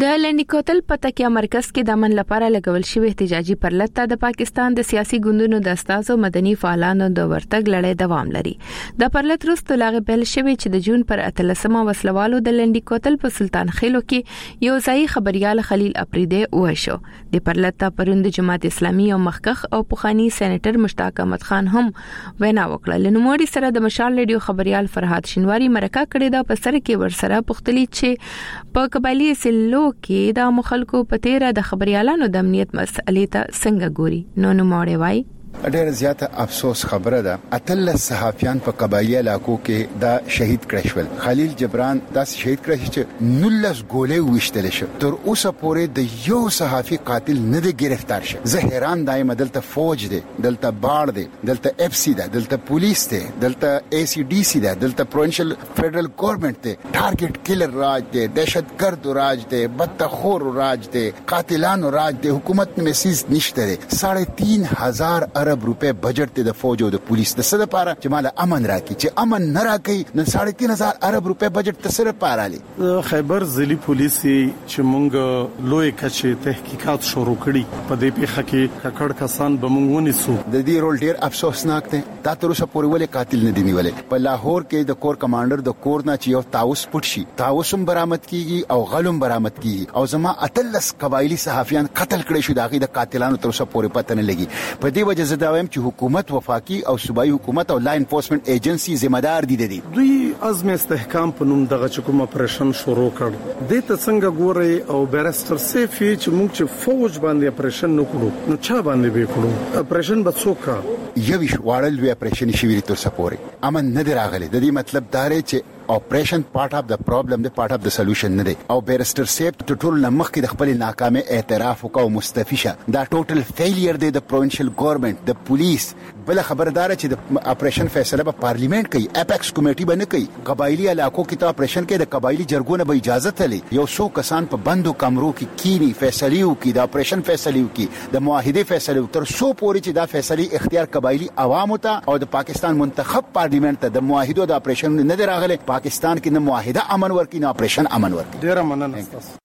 د لنډی کوتل په تکیه مرکز کې د امن لپاره لګول شوی احتجاجي پرلط د پاکستان د سیاسي ګوندونو د استازو مدني فعالانو د ورتګ لړۍ دوام لري. د پرلط وروسته لاغه بل شوی چې د جون پر اتلسمه وسلوالو د لنډی کوتل په سلطان خیلو کې یو ځای خبريال خلیل اپریدي وشو. د پرلط پروند جماعت اسلامي او مخکخ او پخانی سېنیټر مشتاق احمد خان هم وینا وکړه. لنوموړي سره د مشال ریډیو خبريال فرحات شینواری مرکه کړې ده. په سر کې ورسره پختلی چې په قبایلی سلو کې د مخالکو په تیره د خبريالانو د امنیت مسلې ته څنګه ګوري. نو نو موړې وای ډېر زیاته افسوس خبره ده اتل صحافیان په قبایلی علاقو کې دا شهید کړي شول. خلیل جبران دا شهید کړي چې نولس ګولې وشتل شو. تر اوسه پورې د یو صحافي قاتل نه دی گرفتار شوی. زه حیران دایم دلته فوج دی، دلته باړ دی، دلته اف سی ده، دلته پولیس دی، دلته ای سی ډي سی ده، دلته پروینشل فدرل ګورنمنت دی، ټارګټ کیلر راج دی، دهشتګرد راج دی، بدتخور راج دی، قاتلانو راج دی. حکومت میسیز نشته دی. ساڑھے تین ہزار ارب روپے بجٹ ته د فوج او د پولیس د سره لپاره چې مال امن راکړي. چې امن نه راکړي نو ساڑھے تین هزار ارب روپے بجٹ ته سره پارالي. خیبر ضلعي پولیس چې مونږ لوی کچې تحقیقات شروع کړي په دې پیښه کې ککړ کسان به مونږ ونیسو. د دې رول ډیر افسوسناک دی. دا تر اوسه پورې ولې قاتل نه دی نیولې. په لاهور کې د کور کمانډر د کور نه چې یو تاوس پټ شي تاوسم برآمد کیږي او غلم برآمد کیږي او زما اتلس قبایلی صحافیان قتل کړي شو. داغي د قاتلانو تر اوسه پورې پته نه لګي. په دې وجه زه دا وایم چې حکومت وفاقي او صوبایي حکومت او لا انفورسمنت ایجنسی ذمہ دار دي دي. دوی عزم استحکام په نوم دغه چکم اپریشن شروع کړ. د ته څنګه ګوري او بیرستر سیفي چې موږ چې فوج باندې اپریشن نکړو نو چا باندې وکړو اپریشن به څوک یوش واړل وی اپریشن شي ویل تر سپوري امن نه دراغله. د دې مطلب دا دی چې اپریشن پارت اف د پرابلم دی، پارت اف د سولوشن نه دی. او بیرستر سیف ټول لمخ کې د خپل ناکامه اعتراف وکاو مستفیشه. دا ټوټل فیلیر دی د پروینشل ګورنمنت د پولیس. بل خبردار چې د اپریشن فیصله په پارلیمنت کوي، اپیکس کمیټي باندې کوي. قبایلی علاقو کې ته اپریشن کې د قبایلی جرګونه به اجازه تلي. یو څو کسان په بندو کمرو کې کینی فیصلهو کې د اپریشن فیصلهو کې د معاهده فیصلهو تر څو پورې چې دا فیصله اختیار قبایلی عوامو ته او د پاکستان منتخب پارلیمنت ته د معاهده د اپریشن نه دراغله. پاکستان کې نه معاهده امن ورکی نه اپریشن امن ورکی. ډیر مننه تاسو.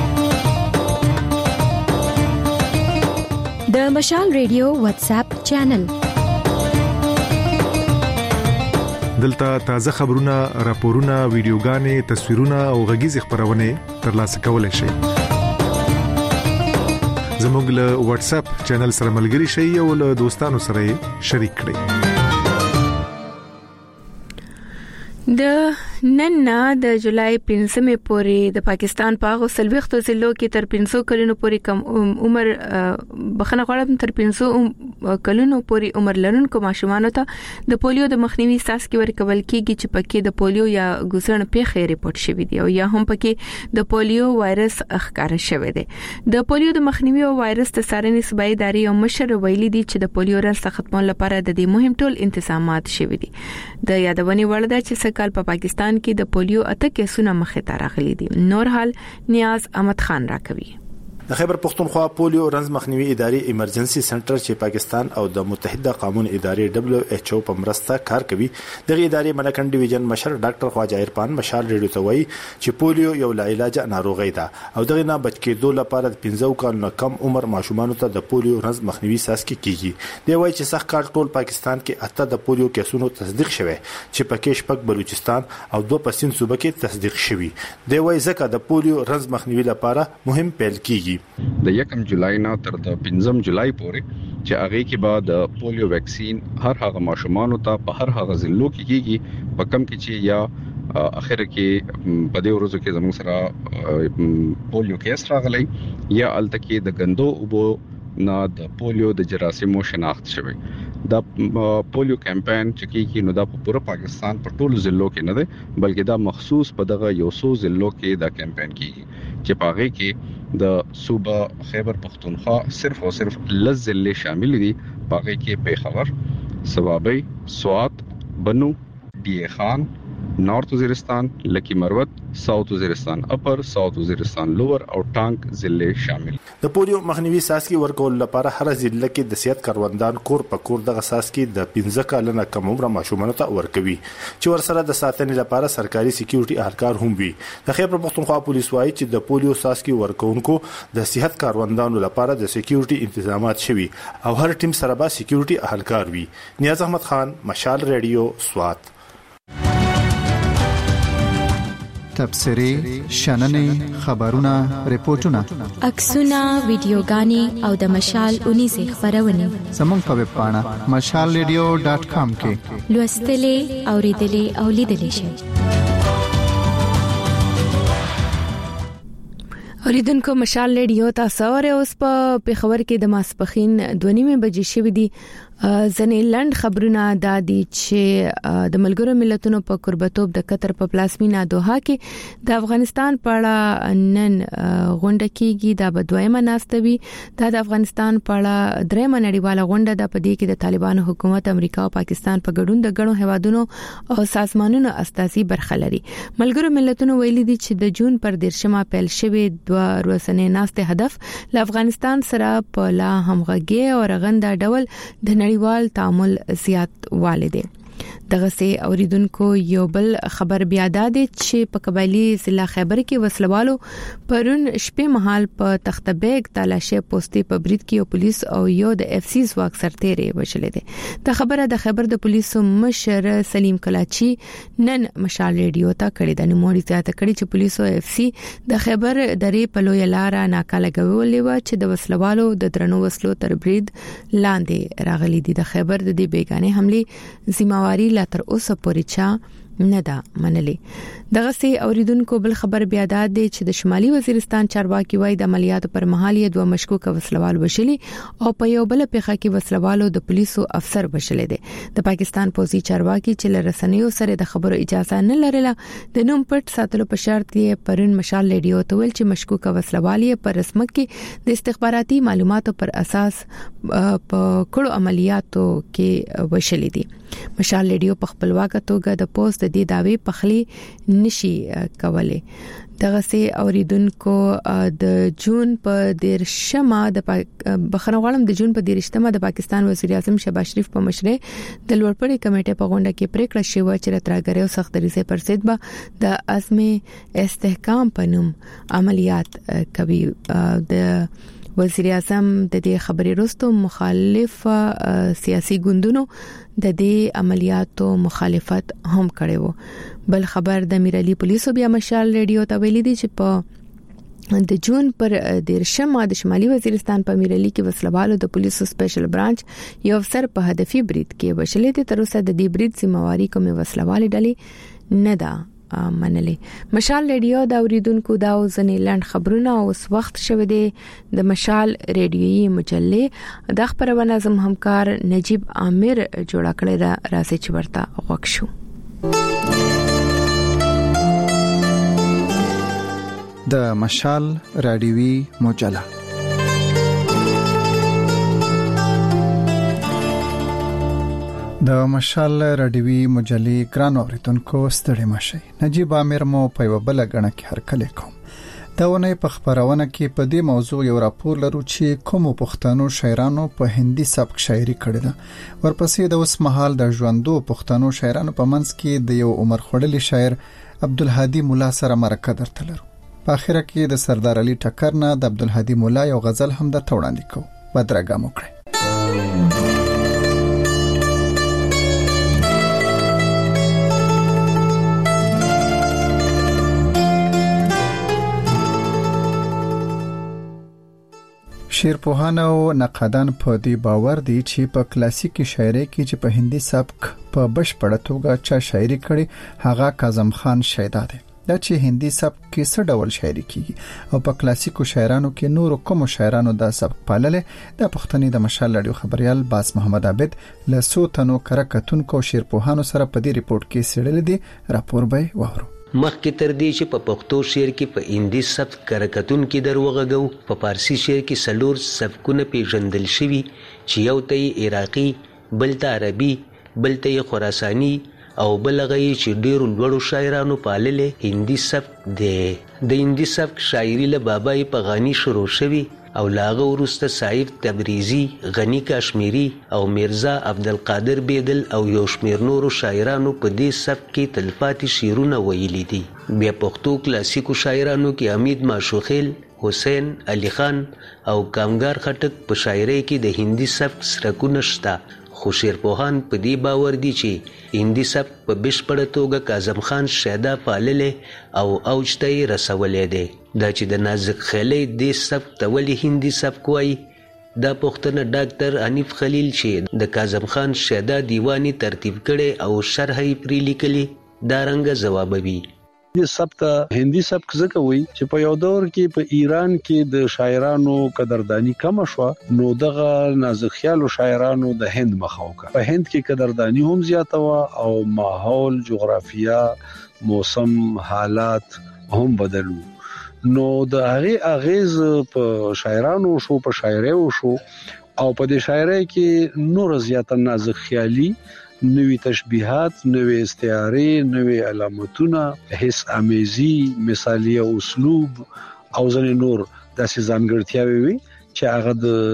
د مشال ریډیو واتس اپ چینل دلته تازه خبرونه، راپورونه، ویډیوګانې، تصویرونه او غږیز خبرونه ترلاسه کولای شئ. زموږ له واتس اپ چینل سره ملګري شئ او له دوستانو سره شریک کړئ. د نن نه د جولای پنځمه پورې د پاکستان په هغه سلويختو ضلعو کې تر پنځو کلونو پورې کم عمر بخنه غواړم تر پنځو کلونو پورې عمر لرونکو ماشومانو ته د پولیو د مخنیوي څاڅکي ورکول کیږي چې پکې د پولیو یا ګوزن پیښې ریپورت شوې دي او یا هم پکې د پولیو وایرس ښکار شوی دی. د پولیو د مخنیوي او وایرس د څارنې صوبایي ادارې او مشر ویلي دي چې د پولیو رس ختمولو لپاره د دې مهم ټول انتظامات شوي دي. د یادونې وړ ده چې سکهال په پاکستان کې د پولیو اته کیسونه مخې ته راغلي دي. نور حال نیاز احمد خان راکوي. د خیبر پختونخوا پولیو رنز مخنیوي ادارې ایمرجنسي سنټر چې پاکستان او د متحده قانون ادارې دبليو ایچ او په مرسته کار کوي. دغه ادارې ملکن ډیویژن مشر ډاکټر خواجه عرفان مشال ریډیو ته وایي چې پولیو یو لا علاج ناروغي ده او دغه نه بچ کېدو لپاره د پنځو کالونو کم عمر ماشومان ته د پولیو رنز مخنیوي ساسکي کیږي. دی وایي چې سخت کار ټول پاکستان کې اته د پولیو کیسونو تصدیق شوه چې پکې شپږ بلوچستان او دوه پسین صوبه کې تصدیق شوي. دی وایي ځکه د پولیو رنز مخنیوي لپاره مهم پیل کیږي. د یکم جولای نه تر د پنځم جولای پورې چې هغه کې بعد د پولیو ویکسین هر هغه ماشومان ته په هر هغه ضلعو کې کیږي. په کم کې چې یا اخر کې په دې ورځو کې زموږ سره پولیو کیس راغلی یا التکې د غندو اوبو نه د پولیو د جراثیمو شناخت شوی. دا پولیو کمپاین چې کیږي نو دا په پوره پاکستان په ټولو ضلعو کې نه دی بلکې دا مخصوص په دغه یو څو ضلعو کې دا کمپاین کیږي چې په هغه کې د صوبه خیبر پختونخوا صرف او صرف لس ضلع شامل دي. په هغه کې پیښور، صوابۍ، سوات، بنو، ډی خان، نارت وزیرستان، لکی مروت، ساوث وزیرستان اپر ساوث وزیرستان لوور او ټانک ضلع شامل. د پولیو مخنیوي ساسکي ورکول لپاره هر ضلع کې د صحت کاروندان کور په کور دغه ساسکي د پنځه کلنه کم عمر ماشومانو ته ورکوي چې ورسره د ساتنې لپاره سرکاري سکیورټي اهلکار هم وي. د خیبر پختونخوا پولیس وایي چې د پولیو ساسکي ورکونکو د صحت کاروندانو لپاره د سکیورټي تنظیمات شوي او هر ټیم سره به سکیورټي اهلکار وي. نیاز احمد خان، مشال ریډیو، سوات. تبصري، شننې، خبرونه، ریپورتونه، عکسونه، ویډیوګانې او د مشال اونیزه خبرونه زموږ په ویب پاڼه مشال ریډیو ډاټ کام کې لوستلې، اوریدلې او لیدلې شئ. اوریدونکو مشال ریډیو تاسو اوره اوس په پیښور کې د ماسپخین دوه نیمه بجې شوې دي. ځنې لند خبرونه دا دي چې د ملګرو ملتونو په قربتوب د قطر په پلاسمینا دوحه کې د افغانستان په اړه نن غونډه کیږي. دا به دویمه ناسته وي. دا د افغانستان په اړه درېمه نړیواله غونډه ده. په دې کې د طالبانو حکومت، امریکا او پاکستان په ګډون د ګڼو هیوادونو او سازمانونو استازي برخه لري. ملګرو ملتونو ویلي دي چې د جون پر دیرشمه پیل شوی دوه ورځې ناسته هدف له افغانستان سره په لا همغږي او رغنده ډول د نړیوال تعامل زیات والده. دغه سي اوریدونکو یو بل خبر بیا داده چې په قبایلی ضلع خیبر کې وسلوالو پرون شپې مهال په تختبېګ تالاشي پوسټي په برید کې او پولیس او یو د اف سی ځواک سرتېري وشلې ده. د خبره د خیبر د پولیسو مشر سلیم کلاچی نن مشال ریډیو ته کړی د نموړي زیاته کړی چې پولیسو اف سی د خیبر درې په لوی لار ناکاله غوولې و چې د وسلوالو د درنو وسلو تر برید لاندې راغلي دي. د خیبر د دې بیگانه حمله ذمہواری لا تر اوسه پورې چا نه دا منلې. دغه سي اوریدونکو بل خبر بیا داد دی چې د شمالي وزیرستان چارواکي وای د عملیاتو پر مهال یې دوه مشکوک وسلوال وشلي او په یو بل پیخه کې وسلوالو د پولیسو افسر وشلې دي. د پاکستان پوزي چارواکي چې لرسنیو سره د خبرو اجازه نه لرله د نوم پټ ساتلو په شرط یې پرون مشال ریډیو ته ویل چې مشکوک وسلوال یې پر رسمت کې د استخباراتي معلوماتو پر اساس په کړو عملیاتو کې وشلې دي. مشال ریډیو په خپلواکه توګه د پوسټ د دې داوی پخلی نشي کولای. دغه سي اوریدونکو د جون په دیرشمه د بخنوالم د جون په دیرشمه د پاکستان وزیر اعظم شهباز شریف په مشرۍ د لوړپړې کمیټې په غونډه کې پریکړه شوې چې راتراګری او سخت دریزه پر ضد به د عزم استحکام په نوم عملیات کوي. د وزیر اعظم د دې خبرې وروسته مخالف سیاسي ګوندونو د دې عملیاتو مخالفت هم کړی وو. بل خبر د میرالي پولیسو بیا مشال ریډیو ته ویلي دي چې په د جون پر دیرشمه د شمالي وزیرستان په میرالي کې وسلوالو د پولیسو سپیشل برانچ یو افسر په هدفي برید کې وشلې دي. تر اوسه د دې برید ذمہواری کومه وسلوالي ډلې نه ده منلې. مشال ریډیو دا اوریدونکو دا ځنې لاند خبرونه اوس وخت شوه دی د مشال ریډیوي مجلې د خبرونه زم همکار نجیب عامر جوړ کړی را راځي چې ورته وښو. د مشال ریډیوي مجله د مشال رډیوي مجلې ګران اوریدونکو ستړي مشي. نجیب عامر مو په یو بل غنه کې هرکلی کوم. دا ونه په خبرونه کې په دې موضوع یو راپور لرو چې کوم پښتنو شاعرانو په هندي سبک شاعري کړې ده. ورپسې د اوس مهال د ژوندو پښتنو شاعرانو په منځ کې د یو عمر خړلې شاعر عبدالهادي مولا سره مرکه درته لرو. په اخر کې د سردار علي ټکر نه د عبدالهادي مولا یو غزل هم د توړاندې کوو. بدرګه مو کړئ. شعرپوهان او نقادان په دې باور دي چې په کلاسیکي شاعرۍ کې چې په هندي سبک په بشپړه توګه چا شاعري کړي هغه کاظم خان شیدا دی. دا چې هندي سبک کې څه ډول شاعري کیږي او په کلاسیکو شاعرانو کې نور کوم شاعرانو دا سبک پاللې د پښتني د مشال رادیو خبريال باز محمد عابد له سوتنو کرکتونکو شعرپوهانو سره په دې ریپورت کې سړل دي. راپور به وورو. مخکې تر دې چې په پښتو شعر کې په هندي سبک کرکتون کې دروغغو په فارسی شعر کې سلور سبکونه پیژندل شوي چې یو ته عراقي، بل ته عربي، بل ته خراساني او بلغی چې ډیرو لوړو شاعرانو پاللې هندي سبک دی. د هندي سبک شاعري له بابای پغانی شروع شوی او لاغه ورسته سعید تبریزی، غنی کاشمیری او میرزا عبدالقادر بیدل او یو شمیر نورو شاعرانو په دې سبک کې تلپاتې شعرونه ویلي دي. بیا پښتو کلاسیکو شاعرانو کې حمید ماشوخیل، حسین علی خان او کامګار خټک په شاعرۍ کې د هندي سبک سرکونه شته. خو شعرپوهان په دې باور دي چې هندي سبک په بشپړه توګه کاظم خان شیدا پاللې او اوج ته یې رسولی دی. دا چې د نازک خیلۍ دې سبک ته ولې هندي سبک وایي، دا پوښتنه ډاکټر حنیف خلیل چې د کاظم خان شیدا دیوانی ترتیب کړي او شرح یې پرې لیکلي دا رنګه ځوابوي. د سبک هندي سبک ځکه وایي چې په یو دور کې په ایران کې د شاعرانو قدردانی کم شو، نو دغه نازک خیالو شاعرانو د هند مخه وکړه. په هند کې قدردانی هم زیاته و او ماحول، جغرافیا، موسم، حالات هم بدلو. نو د هغه اغیز په شاعرانو شو، په شاعرۍ شو او په دې شاعرۍ کې نور زیاته نازک خیالي، نوې تشبیهات، نوې استعارې، نوې علامتونه، حس امیزي، مثالیه اسلوب او ځنې نور داسې ځانګړتیاوې وي چې هغه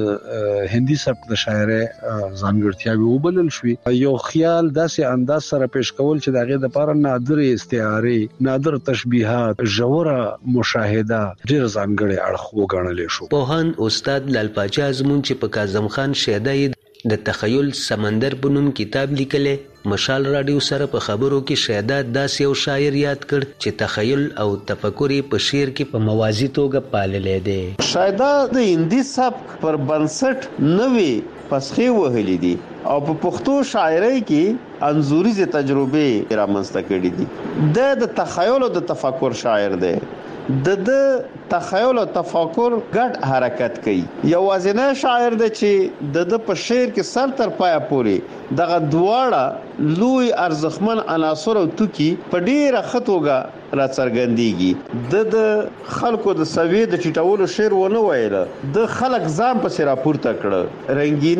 د هندي سبک د شاعرۍ ځانګړتیاوې وبلل شوې. یو خیال داسې انداز سره پیش کول چې د هغې دپاره نادر استعارې، نادر تشبیهات، ژوره مشاهده، ډېر ځانګړی اړخ وګڼلی شو. پوهان استاد لال پاچا ازمون چې په کاظم خان شیدا یې د تخیل سمندر په نوم کتاب لیکلی، مشال راډیو سره په خبرو کې شیدا داسې یو شاعر یاد کړ چې تخیل او تفکر په شعر کې په موازی توګه پاللی دی. شیدا د هندي سبک پر بنسټ نوې پسخې وهلي دي او په پښتو شاعرۍ کې انځوریزې تجربې رامنځته کړي دي. د تخیل او د تفکر شاعر دی. د د تخیل او تفکر ګډ حرکت کوي. یوازینی شاعر دی چې د د په شعر کې سر تر پایه پورې دغه دواړه لوی ارزښتمن عناصر او توکي په ډیره ښه توګه راڅرګندېږي. د د خلکو د سوي د چټولو شعر ونه ویله، د خلک ځان پسې راپورته کړه.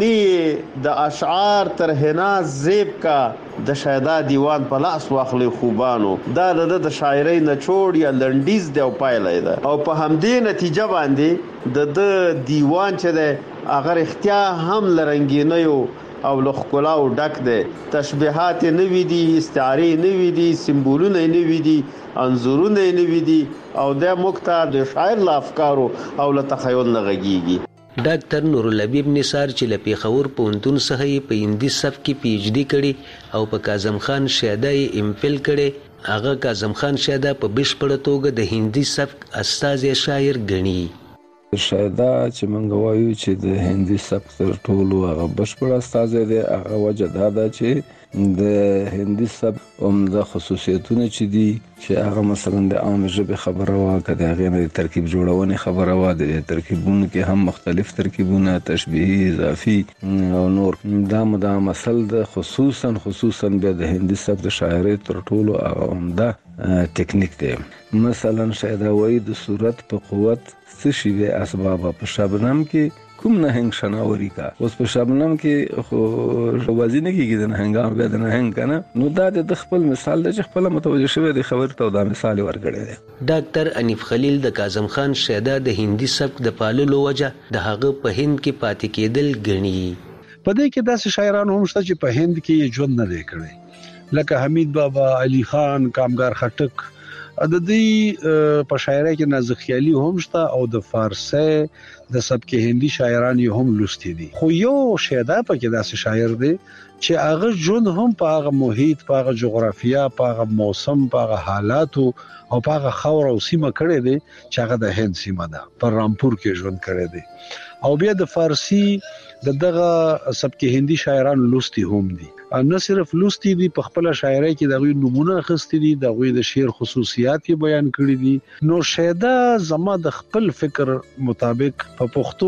رنګینی د اشعار تر حنا زیب کا د شیدا دیوان په لاس واخلي خوبانو، دا د شاعرۍ نچوړ یا لنډیز دی او پایله ده. او په همدې نتیجه باندې د د دیوان چې ده هغه اختیا هم لرنګینیو او لخکلاو ډک دی. تشبیهات نوی دي، استعارې نوی دي، سمبولونه نوی دي، انځورونه نوی دي او د مقتار د شاعر له افکارو او له تخیل نه غږیږي. ډاکټر نورالحبیب نثار چې له پېښور پوهنتون څخه یې په هندي سبک کې پی ایچ ډي کړې او په کاظم خان شیدا یې ام فل کړې، هغه کاظم خان شیدا په بشپړه توګه د هندي سبک استازی شاعر ګڼي. شیدا چې موږ وایو چې د هندي سبک تر ټولو هغه بشپړ استازی دی، هغه وجه دا ده چې د هندي سبک عمده خصوصیتونه چې دي چې هغه مثلا د عام ژبې خبره وه، که د هغې نه د ترکیب جوړونې خبره وه، د ترکیبونو کې هم مختلف ترکیبونه، تشبیهي، اضافي او نور. دا مدا مسل ده. خصوصا خصوصا بیا د هندي سبک د شاعرۍ تر ټولو هغه عمده ټیکنیک دی. مثلا شیدا وایي د صورت په قوت څه شي دی اسباب. په شبنم کې کوم نهنګ شناوري کا، اوس په شبنم کې خو وازی نه کېږي د نهنګانو بیا د نهنګ که نه. نو دا د خپل مثال دی چې خپله متوجه شوی دی خبرې ته او دا مثال یې ورکړی دی. ډاکټر حنیف خلیل د کاظم خان شیدا د هندي سبک د پاللو وجه د هغه په هند کې پاتې کېدل ګڼي. په دې کې داسې شاعران هم شته چې په هند کې ژوند نه دی کړی، لکه حمید بابا، علي خان، کامګار خټک. د دې په شاعرۍ کې نازک خیالي هم شته او د فارسي د سبک هندي شاعران یې هم لوستي دي. خو یو شیدا پکې داسې شاعر دی چې هغه ژوند هم په هغه محیط، په هغه جغرافیا، په هغه موسم، په هغه حالاتو او په هغه خاور او سیمه کړی دی چې هغه د هند سیمه ده، پر رامپور کې ژوند کړی دی. او بیا د فارسی د دغه سبک هندي شاعران لوستي هم دي. نه صرف لوستي دي، په خپل شاعرۍ کې دغه نمونه اخستي دي، دغه د شعر خصوصیات یې بیان کړي دي. نو شیدا زما د خپل فکر مطابق په پښتو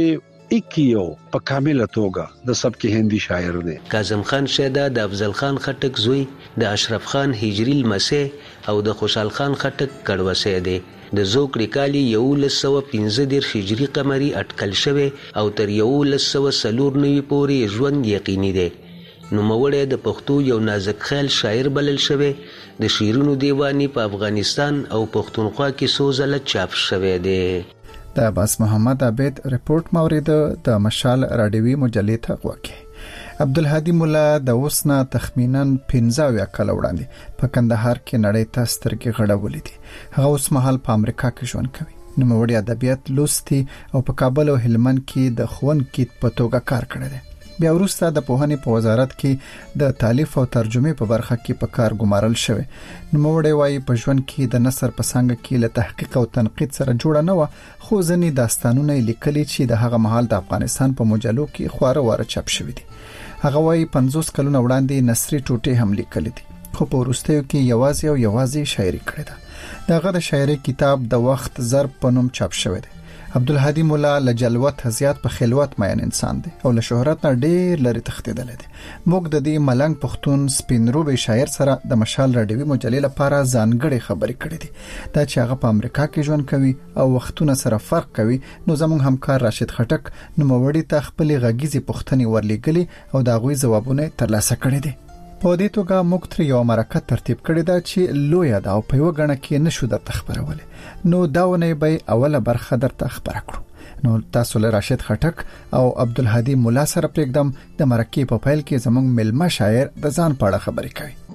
کې اکیو په کامله توګه د سبک هندي شاعر دی. کاظم خان شیدا د افضل خان خټک زوی، د اشرف خان هجری لمسی او د خوشحال خان خټک کډوسی دی. د زوکړې کال یولس سوه پنځه دېرش هجري قمري اټکل شوی او تر یولس سوه څلور نوي پورې ژوند یقیني دی. نوموړی د پښتو یو نازک خیال شاعر بلل شوی. د شعرونو دیوانی په افغانستان او پښتونخوا کې څو ځله چاپ شوی دی. د عباس محمد عبید رپورت مورید د مشال رادیوي مجلې ته وکړي. عبدالهادي مولا د اوسنا تخمینا پنځه کال وړاندې په کندهار کې نړۍ ته سترګې غړولې دي. هغه اوس مهال په امریکا کې ژوند کوي. نوموړی ادبیات لوستي او په کابل او هلمند کې د ښوونکي په توګه کار کړی دی. بیا وروسته د پوهنې په وزارت کې د تالیف او ترجمې په برخه کې په کار ګمارل شوی. نوموړی وايي په ژوند کې د نثر په څنګه کې له تحقیق او تنقید سره جوړه نه و، خو ځینې داستانونه لیکلي چې د هغه مهال د افغانستان په مجلو کې خواره واره چاپ شوی دي. هغه وايي پنځوس کلونه وړاندې نثري ټوټې هم لیکلي دي، خو په وروستیو کې یوازې او یوازې شاعري کړې ده. دغه د شاعري کتاب د وخت ضرب په نوم چاپ شوی دی. عبدالهادي مولا له جلوت زیات په خلوت مین انسان دی او له شهرت نه ډیر لري تښتیدلی دی. موږ د دې ملنګ پښتون سپینروبي شاعر سره د مشال رادیوي مجلې لپاره ځانګړي خبرې کړې دي. دا چې هغه په امریکا کې ژوند کوي او وختونه سره فرق کوي، نو زموږ همکار راشد خټک نوموړي ته خپل غږیزي پوښتنې ورلېږلي او دا غوي ځوابونه ترلاسه کړي دي. په دې توګه موږ تر یو مرکه ترتیب کړی دا چې لوی دا او په یو غنه کې نشو درته خبرولې، نو داونه به اوله برخه درته خبره کړو. نو تاسو له راشد خټک او عبدالهادي مولا سره پرېږدم د مرکې په پیل کې زموږ ملما شاعر د ځان په اړه خبرې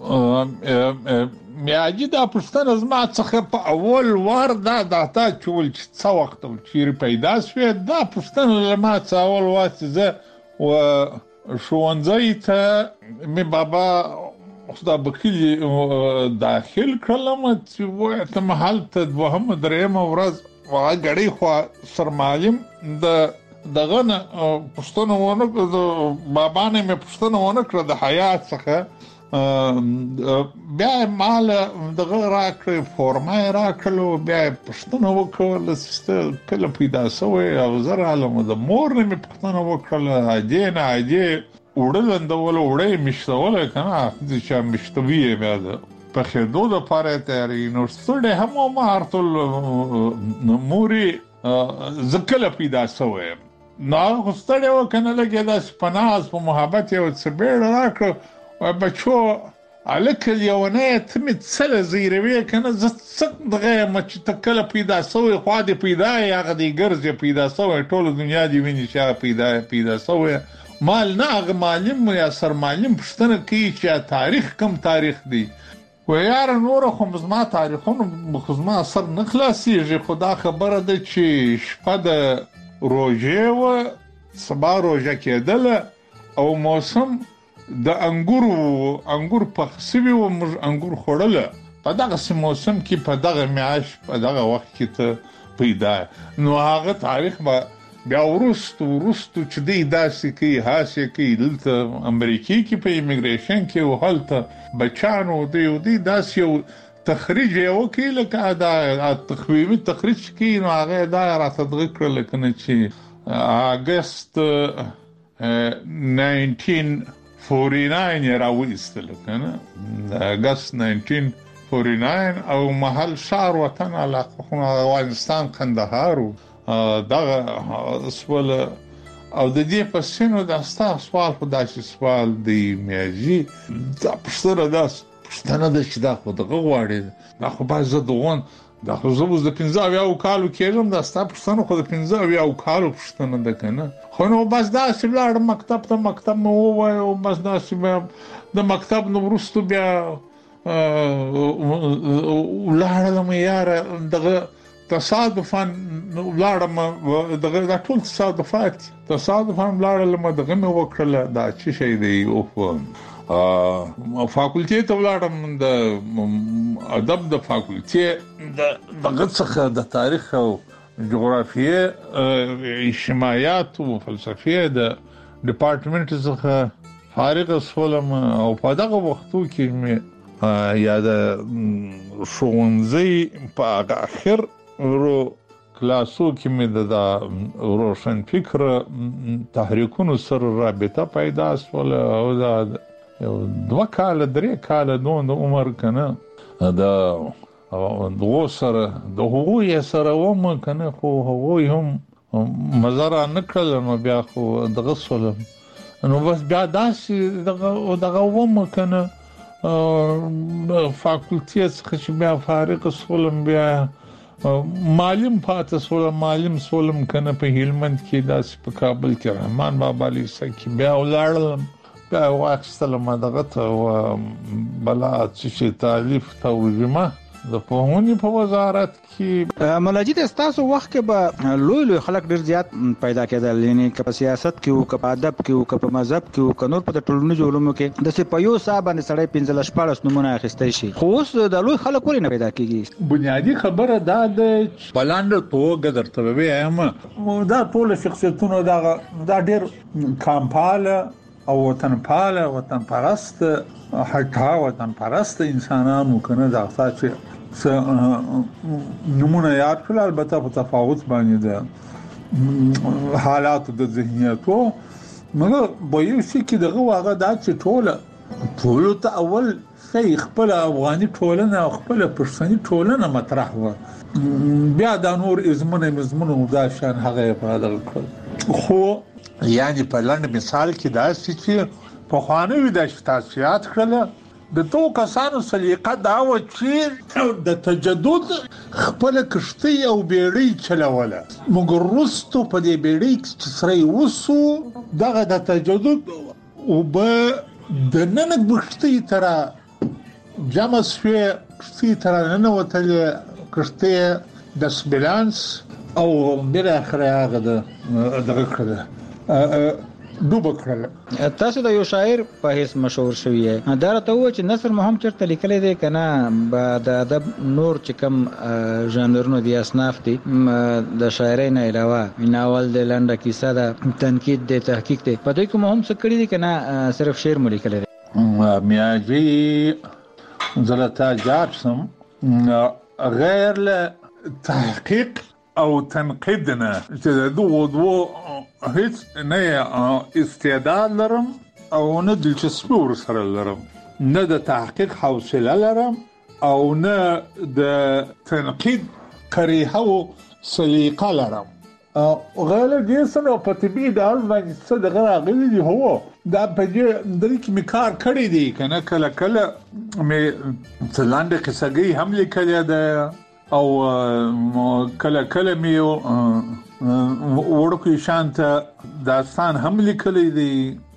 کوي. میاجي دا پښتنه زما څخه په اول وار دا داتا چول چې څو وخت چیرې پیدا شوه، دا پښتنه زما څخه اول وار چې زه و ښوونځی ته می بابا خدا بخیلی داخل کړلم چې وای ته محل ته دوهم درېم ورځ وای غړي خو سرمالم د دغه پښتون ونه د بابا نه می پښتون ونه کړ د حیات څخه. بیا مال دغه راکړ فورمه راکړلو، بیا پښتون وکول ستل کله پیدا سوې او زه رالم د مور نه می پښتون وکړل. اجې نه اجې وړل اندول وړې مشتول کنه چې مشتوي بیا د په خېدو د پاره تیاری نو ستړي هم ما هرتل موري زکل پیدا سوې نو ستړي وکنه لګي دا سپناز په محبت یو څه بیړ راکړ او بچو الکل یو نه تم څل زیروي کنه زت دغه مچ تکل پیدا سوې خو دې پیدا یا غدي ګرځي پیدا سوې ټول دنیا دی ویني چې پیدا پیدا سوې مال نه معلم یا سر معلم پښتنه کی چې تاریخ کم تاریخ دی و یار نور خو مزما تاریخونه خزما سر نه خلاصيږي. خدا خبره ده چې شپه د روزه و سبا روزه کېدل او موسم د انګورو انګور پخسوي او انګور خوړل په دغه موسم کې په دغه میاش په دغه وخت کې ته پیدا نو هغه تاریخ به بیا ورستو ورستو چې دی داسې کې هاسه کې دلته امریکای کې په ایمیګریشن کې او هلته بچانو دی دی داسې یو تخریج یو کې لکه دا تخویمي تخریج کې نو هغه دا راته دغه کړل کنه چې اگست ناینټین فورټي ناین راوېستل کنه اگست ناینټین فورټي ناین او محل شهر وطن علاقه افغانستان قندهار دغه سوال او د دې په سینو د استا سوال په داسې سوال دی میاجي دا پښتنه داس پښتنه د چې دا خو دغه غواړي دا خو باز دغون دا خو زه د پنځه یو کالو کېږم دا استا پښتنه خو د پنځه یو کالو پښتنه ده کنه خو نو بس دا چې لاړ مکتب ته مکتب مو وای او بس دا چې د مکتب نو ورستو بیا لاړم یار دغه تصادفاً لاړم دغه ټول تصادفات تصادفاً لاړم دغه مې وکړل دا چې شي دی او ا فاکولټي ته لاړم د ادب د فاکولټي د دغه څخه د تاریخ او جغرافیه اجتماعیات او فلسفه د ډپارټمنټ څخه فارغ شولم او په دغه وختو کې مې یا د ښوونځي په اخر ورو کلاسو کې مې د روشن فکر تحریکونو سره رابطه پیدا شول او دا یو دوه کال درې کال نو عمر کنه دا دغه سره د هغوی سره وم کنه خو هغوی هم مزرا نکړل نو بیا خو دغه سول نو بس بیا داسې دغه دغه ومه کنه فاکولټي څخه چې بیا فارغ سولم بیا معلم پاتې سولم معلم سولم کنه په هلمند کې داسې په کابل کې رحمان بابا لیسه کې بیا ولاړم بیا واخیستلم دغه ته بلا چې تالیف ترجمه د پوهنې په وزارت کې. مولانا جی تاسو وخت کې به لوی لوی خلک ډیر زیات پیدا کېدل یعنی که په سیاست کې او که په ادب کې او که په مذهب کې او که نور په ټولنیزو علومو کې د سپیو صاحب باندې سړی پنځه شپږ نمونه اخیستای شي خو اوس د لوی خلک ولې نه پیدا کېږي؟ بنیادی خبره دا ده چې بلاند توګه درته وایم دا ټول شخصیتونه دا دا ډیر کامپاله او وطن پاله وطن پرست حتی وطن پرست انسانانو کنه دا چې نمونه یاد کړل البته په تفاوت باندې ده حالات د ذهنیتو مګر به یو شي کې دغه واغه دا چې ټوله ټول ته اول شي خپل افغاني ټولنه او خپل پښتني ټولنه مطرح و بیا د نور ازمنه مزمنه دا شان هغه په دغه خو یعنی په لاندې مثال کې دا چې په خوانوي د تاسیات کړل د تو کسانو سلیقه دا و چې د تجدد خپل کشتي او بیړۍ چلوله مګر رستو په دې بیړۍ چې سره وسو دغه د تجدد او به د نن بشتي تر جمع شوی کشتي تر نن وتل کشتي د سبلانس او بل اخر هغه دغه کړه دوبه کړل. تاسو د یو شاعر په هیڅ مشهور شوی یې دا راته و چې نثر مهم چرته لیکلی دی کنه د ادب نور چې کم ژانرونو دي اصناف دي د شاعرۍ نه علاوه ناول د لنډه کیسه ده تنقید د تحقیق دی په دوی کوم هم څه کړی دي کنه صرف شعر مو لیکلی دی؟ میاجي زلتا جارسم غیر له تحقیق او تنقید نه چې دوه دوه هیڅ نه استعداد لرم او نه دلچسپي ورسره لرم نه د تحقیق حوصله لرم او نه د تنقید کریحه او سلیقه لرم غیر دې سره په طبي ډول باندې څه دغه راغلي دي هو دا په دې درې کې میکار کړی دی کنه کله کله مې څلاند قصګي هم لیکل ده او کله کله مې ورکو شانته داستان هم لیکلی دی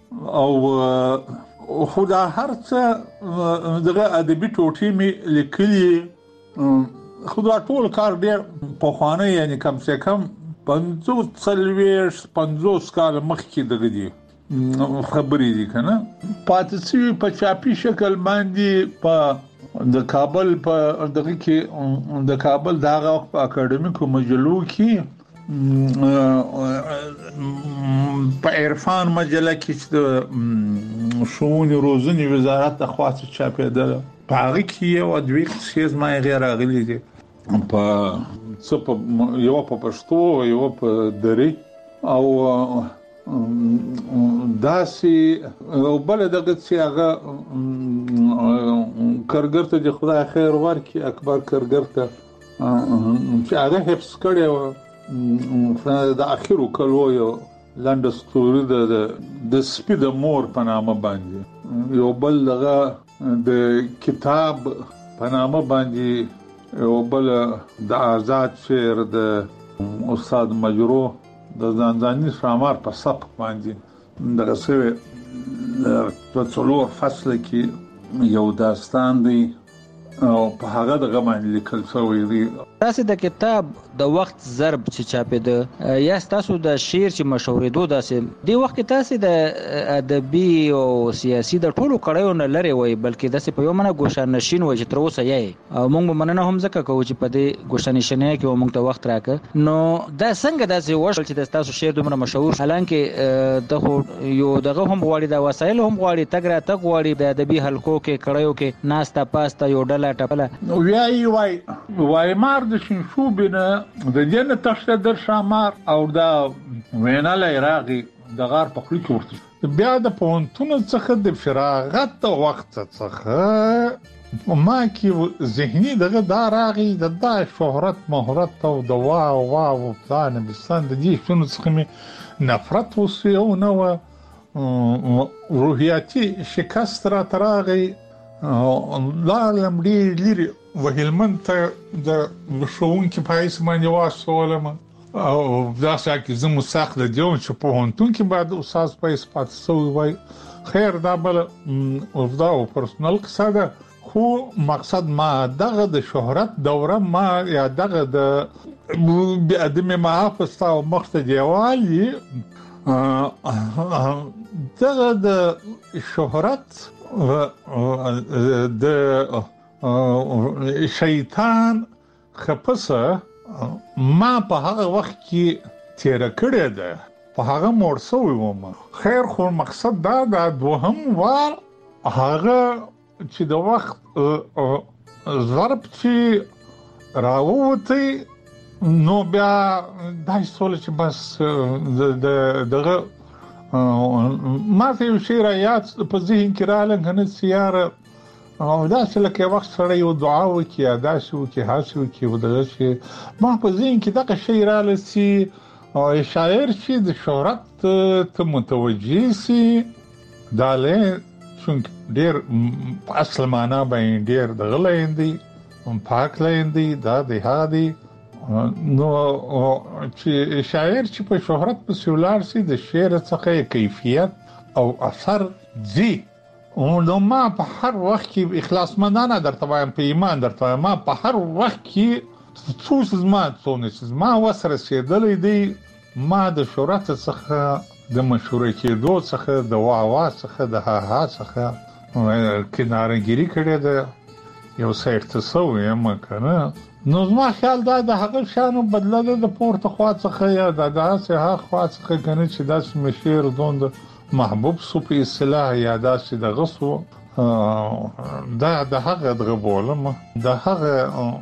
او خدا هر څه دغه ادبي ټوټې مې لیکلي خدا ټول کار ډېر په خوانه یعنی کم سے کم پنځوس څلوېښت پنځوس کال مخکې دغه دي خبرې دي کنه پاتې سوي په چاپي شکل باندې په د کابل په دغه کې د کابل دغه په اکیډمیکو مجلو کې په عرفان مجله کې چې د شؤون روزنی وزارت د خاصه چاپېدل په هغه کې یو دوی څه ما غیر راغلي دي په څه په یو په پښتو یو په دري او داسې او بل دغه چې هغه کارګر ته د خدای خیر ورکړي اکبر کارګر ته چې هغه حفظ کړي و د اخیرو کلو یو لاندې ستوري د د سپید مور په نامه باندې یو بل دغه د کتاب په نامه باندې یو بل د آزاد شعر د استاد مجروح د ځانځاني شامار په سبق باندې دغه څه په څلور فصل کې یو داستان دی او په هغه دغه باندې لیکل شوی دی. تاسو د کتاب د وخت ضرب چې چاپېده یا تاسو د شعر چې مشهورېدو داسې دی وخت کې تاسو د ادبي او سیاسي د ټولو کړهو نه لري وای بلکې داسې په یو منه ګوښه نشین وای چې تر اوسه یې او موږ مننه هم ځکه کوو چې په دې ګوښه نشینه کې موږ ته وخت راکړ نو دا څنګه داسې وشول چې تاسو شعر دومره مشهور حالانکه د خو یو دغه هم غواړي د وسایل هم غواړي تګ را تګ غواړي د ادبي حلقو کې کړهو کې ناستا پاستا یو ډله ټپله وای وای وای مار د شنشوبنه د جنه تشته در شامار او دا ویناله راغي د غار په خلی کې ورته بیا د پونتونو څخه د فراغت وخت څخه ما کې ذهني دغه دا راغي د دا شهرت مهرت او د واو واو پلان بسند دي شنو څخه می نفرت وسیو نو روحیاتي شکست را تراغي لا لمړي لري وهلمن ته د شوونکي پایس باندې واسولم او دا څنګه زمو ساخت د دیون چې په هونتون کې بعد اساس پایس پات سوی وای خیر دا بل افدا او پرسونل قصاده خو مقصد ما دغه د شهرت دوره ما یا دغه د ادمه محافظه او مخته دیوالي دغه د شهرت د شیطان خپسه ما په هغه وخت کې تیر کړی ده په هغه مرسوي وم خیر خو مقصد دا د دوهم وار هغه چې د وخت ضرب چې راووتی نو بیا دای سول چې بس دغه ما ته یو شی را یاد په ذهن کې رااله کنه سیاره او دا چې لکه وخت سره یو دعا وکي ادا شو کې حاصل کې ودغه شي ما په ذهن کې دغه شی رااله سي او شاعر چې د شهرت ته متوجي سي داله څنګه ډیر اصل معنا باندې ډیر دغه لیندي پاک لیندي دا د هادي نو چې شاعر چې په شهرت په سولار سي د شعر څخه کیفیت او اثر زی نو ما په هر وخت کې اخلاص مندانه درته وایم په ایمان درته وایم ما په هر وخت کې څو زما څونه زما وسره سیدلې دی ما د شهرت څخه د مشهور کېدو څخه د واوا څخه د ها ها څخه کنارګيري کړې ده یو سایت څه وې ما کنه نو زما خیال دا د هغه شانو بدله د پورته خوا څخه یا د داسې ها خوا څخه کنه چې داسې مشیر دوند محبوب سو په اصطلاح یا داسې د غسو دا د هغه د غبولم د هغه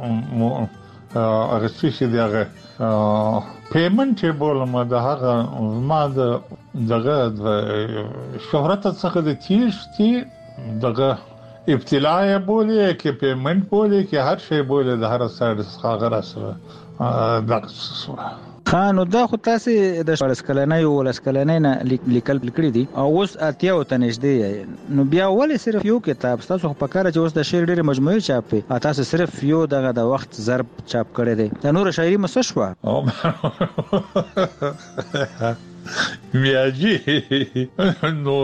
هغه چې دغه پیمنت بولم د هغه ما د دغه شهرت څخه د تیشتي دغه ابتلاء بولی کې پیمنت بولی کې هر شی بولی د هر سره څخه سره دغه سره خانو دا خو تاسو د شپږ کلنۍ او لس کلنۍ نه لیکل کړی دي او اوس اتیا او تنشدي نو بیا ولې صرف یو کتاب تاسو په کار چې اوس د شعر ډېر مجموعي چاپ تاسو صرف یو دغه د وخت ضرب چاپ کړی دی د نور شاعري مس شو میاجی نو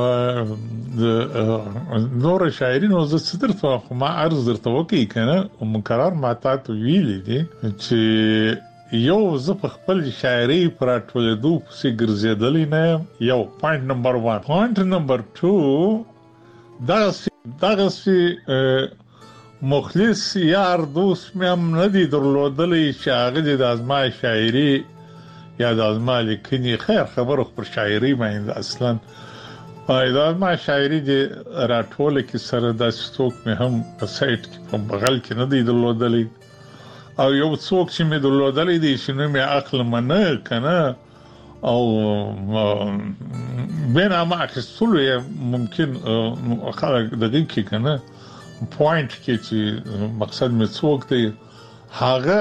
نور شاعرین او زه ستر ته ما عرض درته وکي کنه مقرر ماته تو ویلې دي چې یو زه په خپل شاعري پر ټولېدو پسې ګرځېدلې نه یو پوینټ نمبر واحد پوینټ نمبر دوه دا دا سي مخلص یار دوست مې هم نه دي درلودلې چې هغه د ازمای شاعري یا د ازمای لیکني خیر خبره پر شاعري باندې اصلا دا ازمای شاعري د راټوله کې سره د ستوک مې هم په سایت کې په بغل کې نه دي درلودلې او یو څوک چې مې درلودلې دي چې نو مې عقل منه کنه او بنا ما اخستلو ممکن خلک دغه کې کنه پوینټ کې چې مقصد مې څوک دی هغه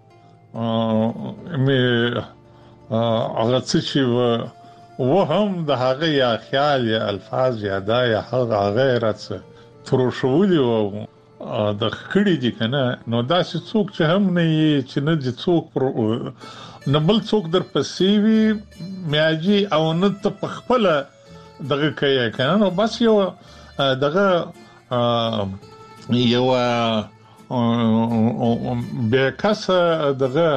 مې هغه چې و هم د هغه یا خیال یا الفاظ یا دا یا هغه غیرت تروشولي او د خړې دي کنه نو دا چې څوک چې هم نه چې نه دي څوک نه بل څوک در پسې وي میاجي او نه ته خپل دغه کوي کنه نو بس یو دغه یو به کس دغه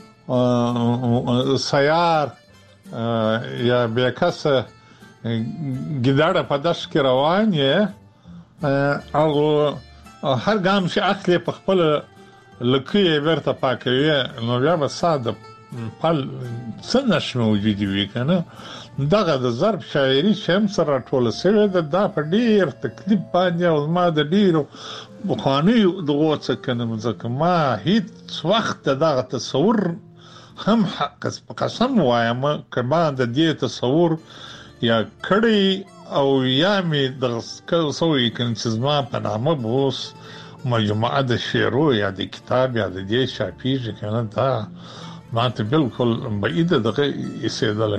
سیار یا به کس ګډړه په داش کې روان یې او هر ګام چې اخلي په خپل لکه ورته پاکوي نو بیا به ساده پل څنګه موجود وي کنه دغه د ضرب شاعري شم سره ټول سره د په ډیر تکلیف باندې او ما د ډیرو بخاني دغه څه کنه ځکه ما هیڅ وخت دغه تصور هم قسم وایم کما د دې تصور یا کړي او یا می د سوي کنسزما په نامه بوس مجموعه د شعرو یا د کتاب یا د دې شاپیږي کنه دا ما ته بالکل بعید دغه ایسیدل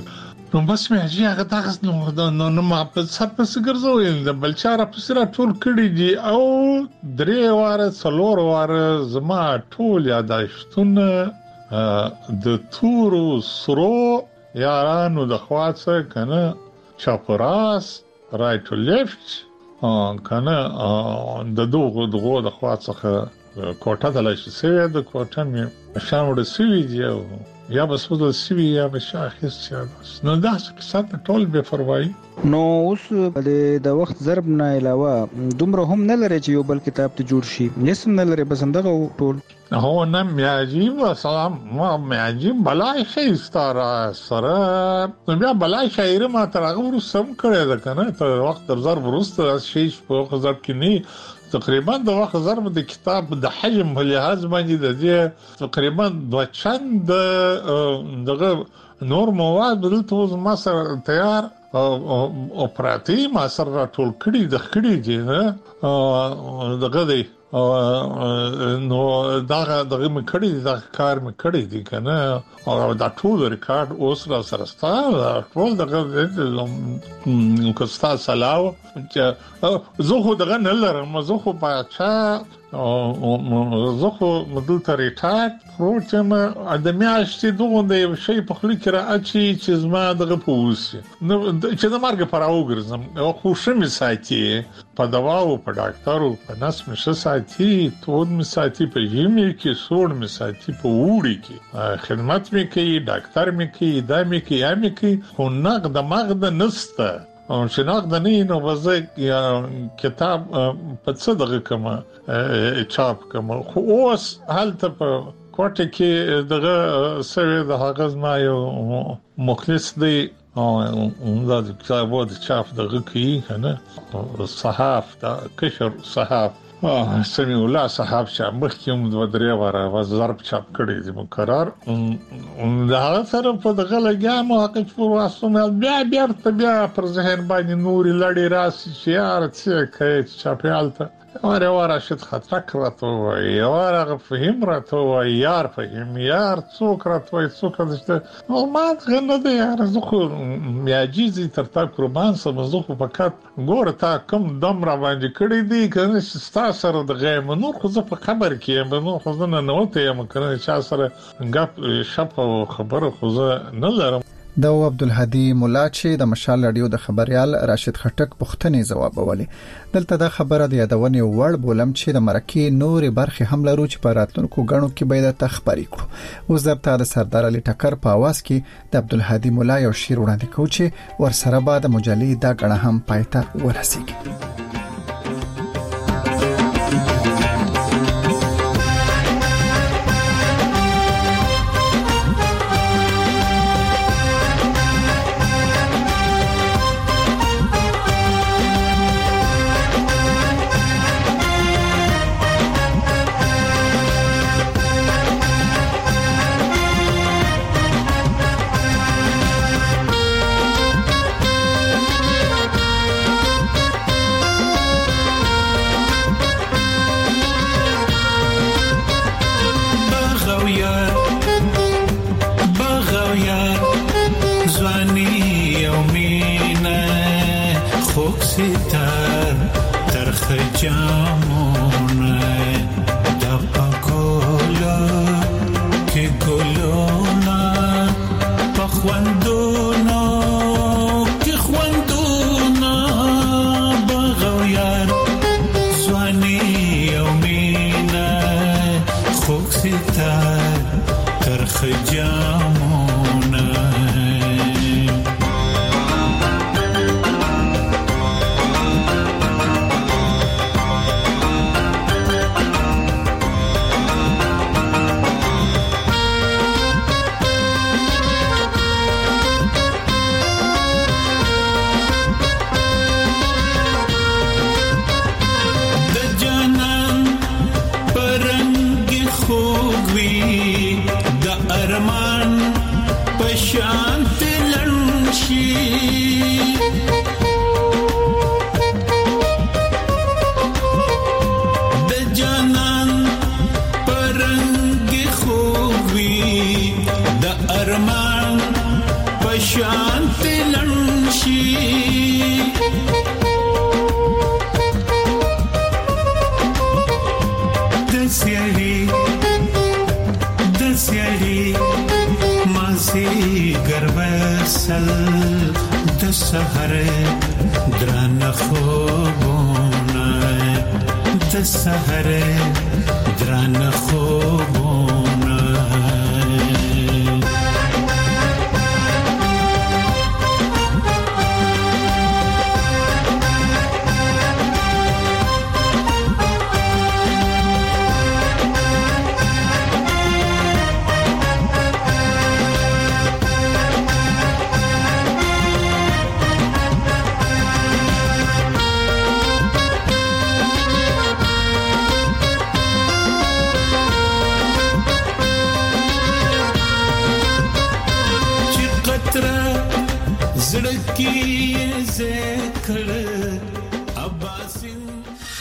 نو بس مې هجی هغه تاسو نو نو نو ما په سر په سګرځول د بلچاره په سره ټول کړي دي او درې واره څلور واره زما ټول یاداشتونه د تورو سرو یارانو د خواڅه کنه چاپراس رائټ ټو لیفت کنه د دوغه دغه د خواڅه کوټه د لښه سوي د کوټه مې شامل سوي دی یا بس وځل سوي یا بشاخص یا بس نو دا څه ټول به فرمایي نو اوس د وخت ضرب نه علاوه دومره هم نه لري چې یو بل کتاب ته جوړ شي نسم نه لري بس همدغه ټول هو نه میاجیم سلام ما میاجیم بلای شي ستاره سره نو بیا بلای شاعر ما ترغه ورسم کړی دا کنه تر وخت در ضرب ورسته شي په ضرب کې نه تقریبا د وخت ضرب د کتاب د حجم په لحاظ باندې د دې تقریبا دوه چند دغه نور مواد دلته ما سره تیار او پراتی ما سره ټول کړي د کړي دي نه دغه دی نو دا دغه مې کړي دا کار مې کړي دي کنه او دا ټول ریکارډ اوس را سره ستاسو ټول دغه نو کستا سلاو زه خو دغه نه لرم زه خو بچا زه خو مدلته ریټایرډ پروت یم د میاشتې دغه د یو شی په خلی کې راځي چې زما دغه پوسی نو چې د مرګ پر اوګرزم او خوشی می ساتي په دوا او په ډاکټرو په نس می ساتي تود می ساتي په جیمي کې سوړ می ساتي په وړي کې خدمت می کوي ډاکټر می کوي دا می کوي یا می کوي خو نقد مغد نسته او چې نقد نه نو وځي کتاب په څه دغه کما چاپ کما خو اوس حالت په کوټه کې دغه سوي د هغه ما یو مخلص دی او دا د کتابو د چاپ دغه کوي کنه صحاف دا کشر صحاف سمي الله صحاب چې مخکوم د درې واره ضرب چاپ کړی دی مقرر دا سره په دغه لګام او حق پر واسطه بیا بیا بیا پر ذهن باندې نور لړی راسي چې یار څه کوي چاپیالته اور اور شت خطر کړو وای اور هغه فهم راته وای یار فهم یار څوک راته وای څوک دشته او ما غنه دی یار زه خو میاجیزي تر تا قربان سم زه خو فقط ګور تا کوم دم را باندې کړی دی کنه چې سره د غیم نور خو زه په خبر کې یم نو خو زه نه نوته یم کنه چې سره غپ شپ خبره خو زه نه لرم د عبدالهادي مولا چې د مشال رادیو د خبريال راشد خټک پښتني جواب ولي دلته د خبره د یادونې وړ بولم چې د مرکه نورې برخه هم لرو چې په راتلونکو غنو کې به د تخبري کړو اوس د د سردار علي ټکر په आवाज کې د عبدالهادي مولا یو شعر وړاندې کوي چې ور سره بعد مجلې دا غنه هم پایته ورسیږي سحر دران خوبونه زړه کې زه کړه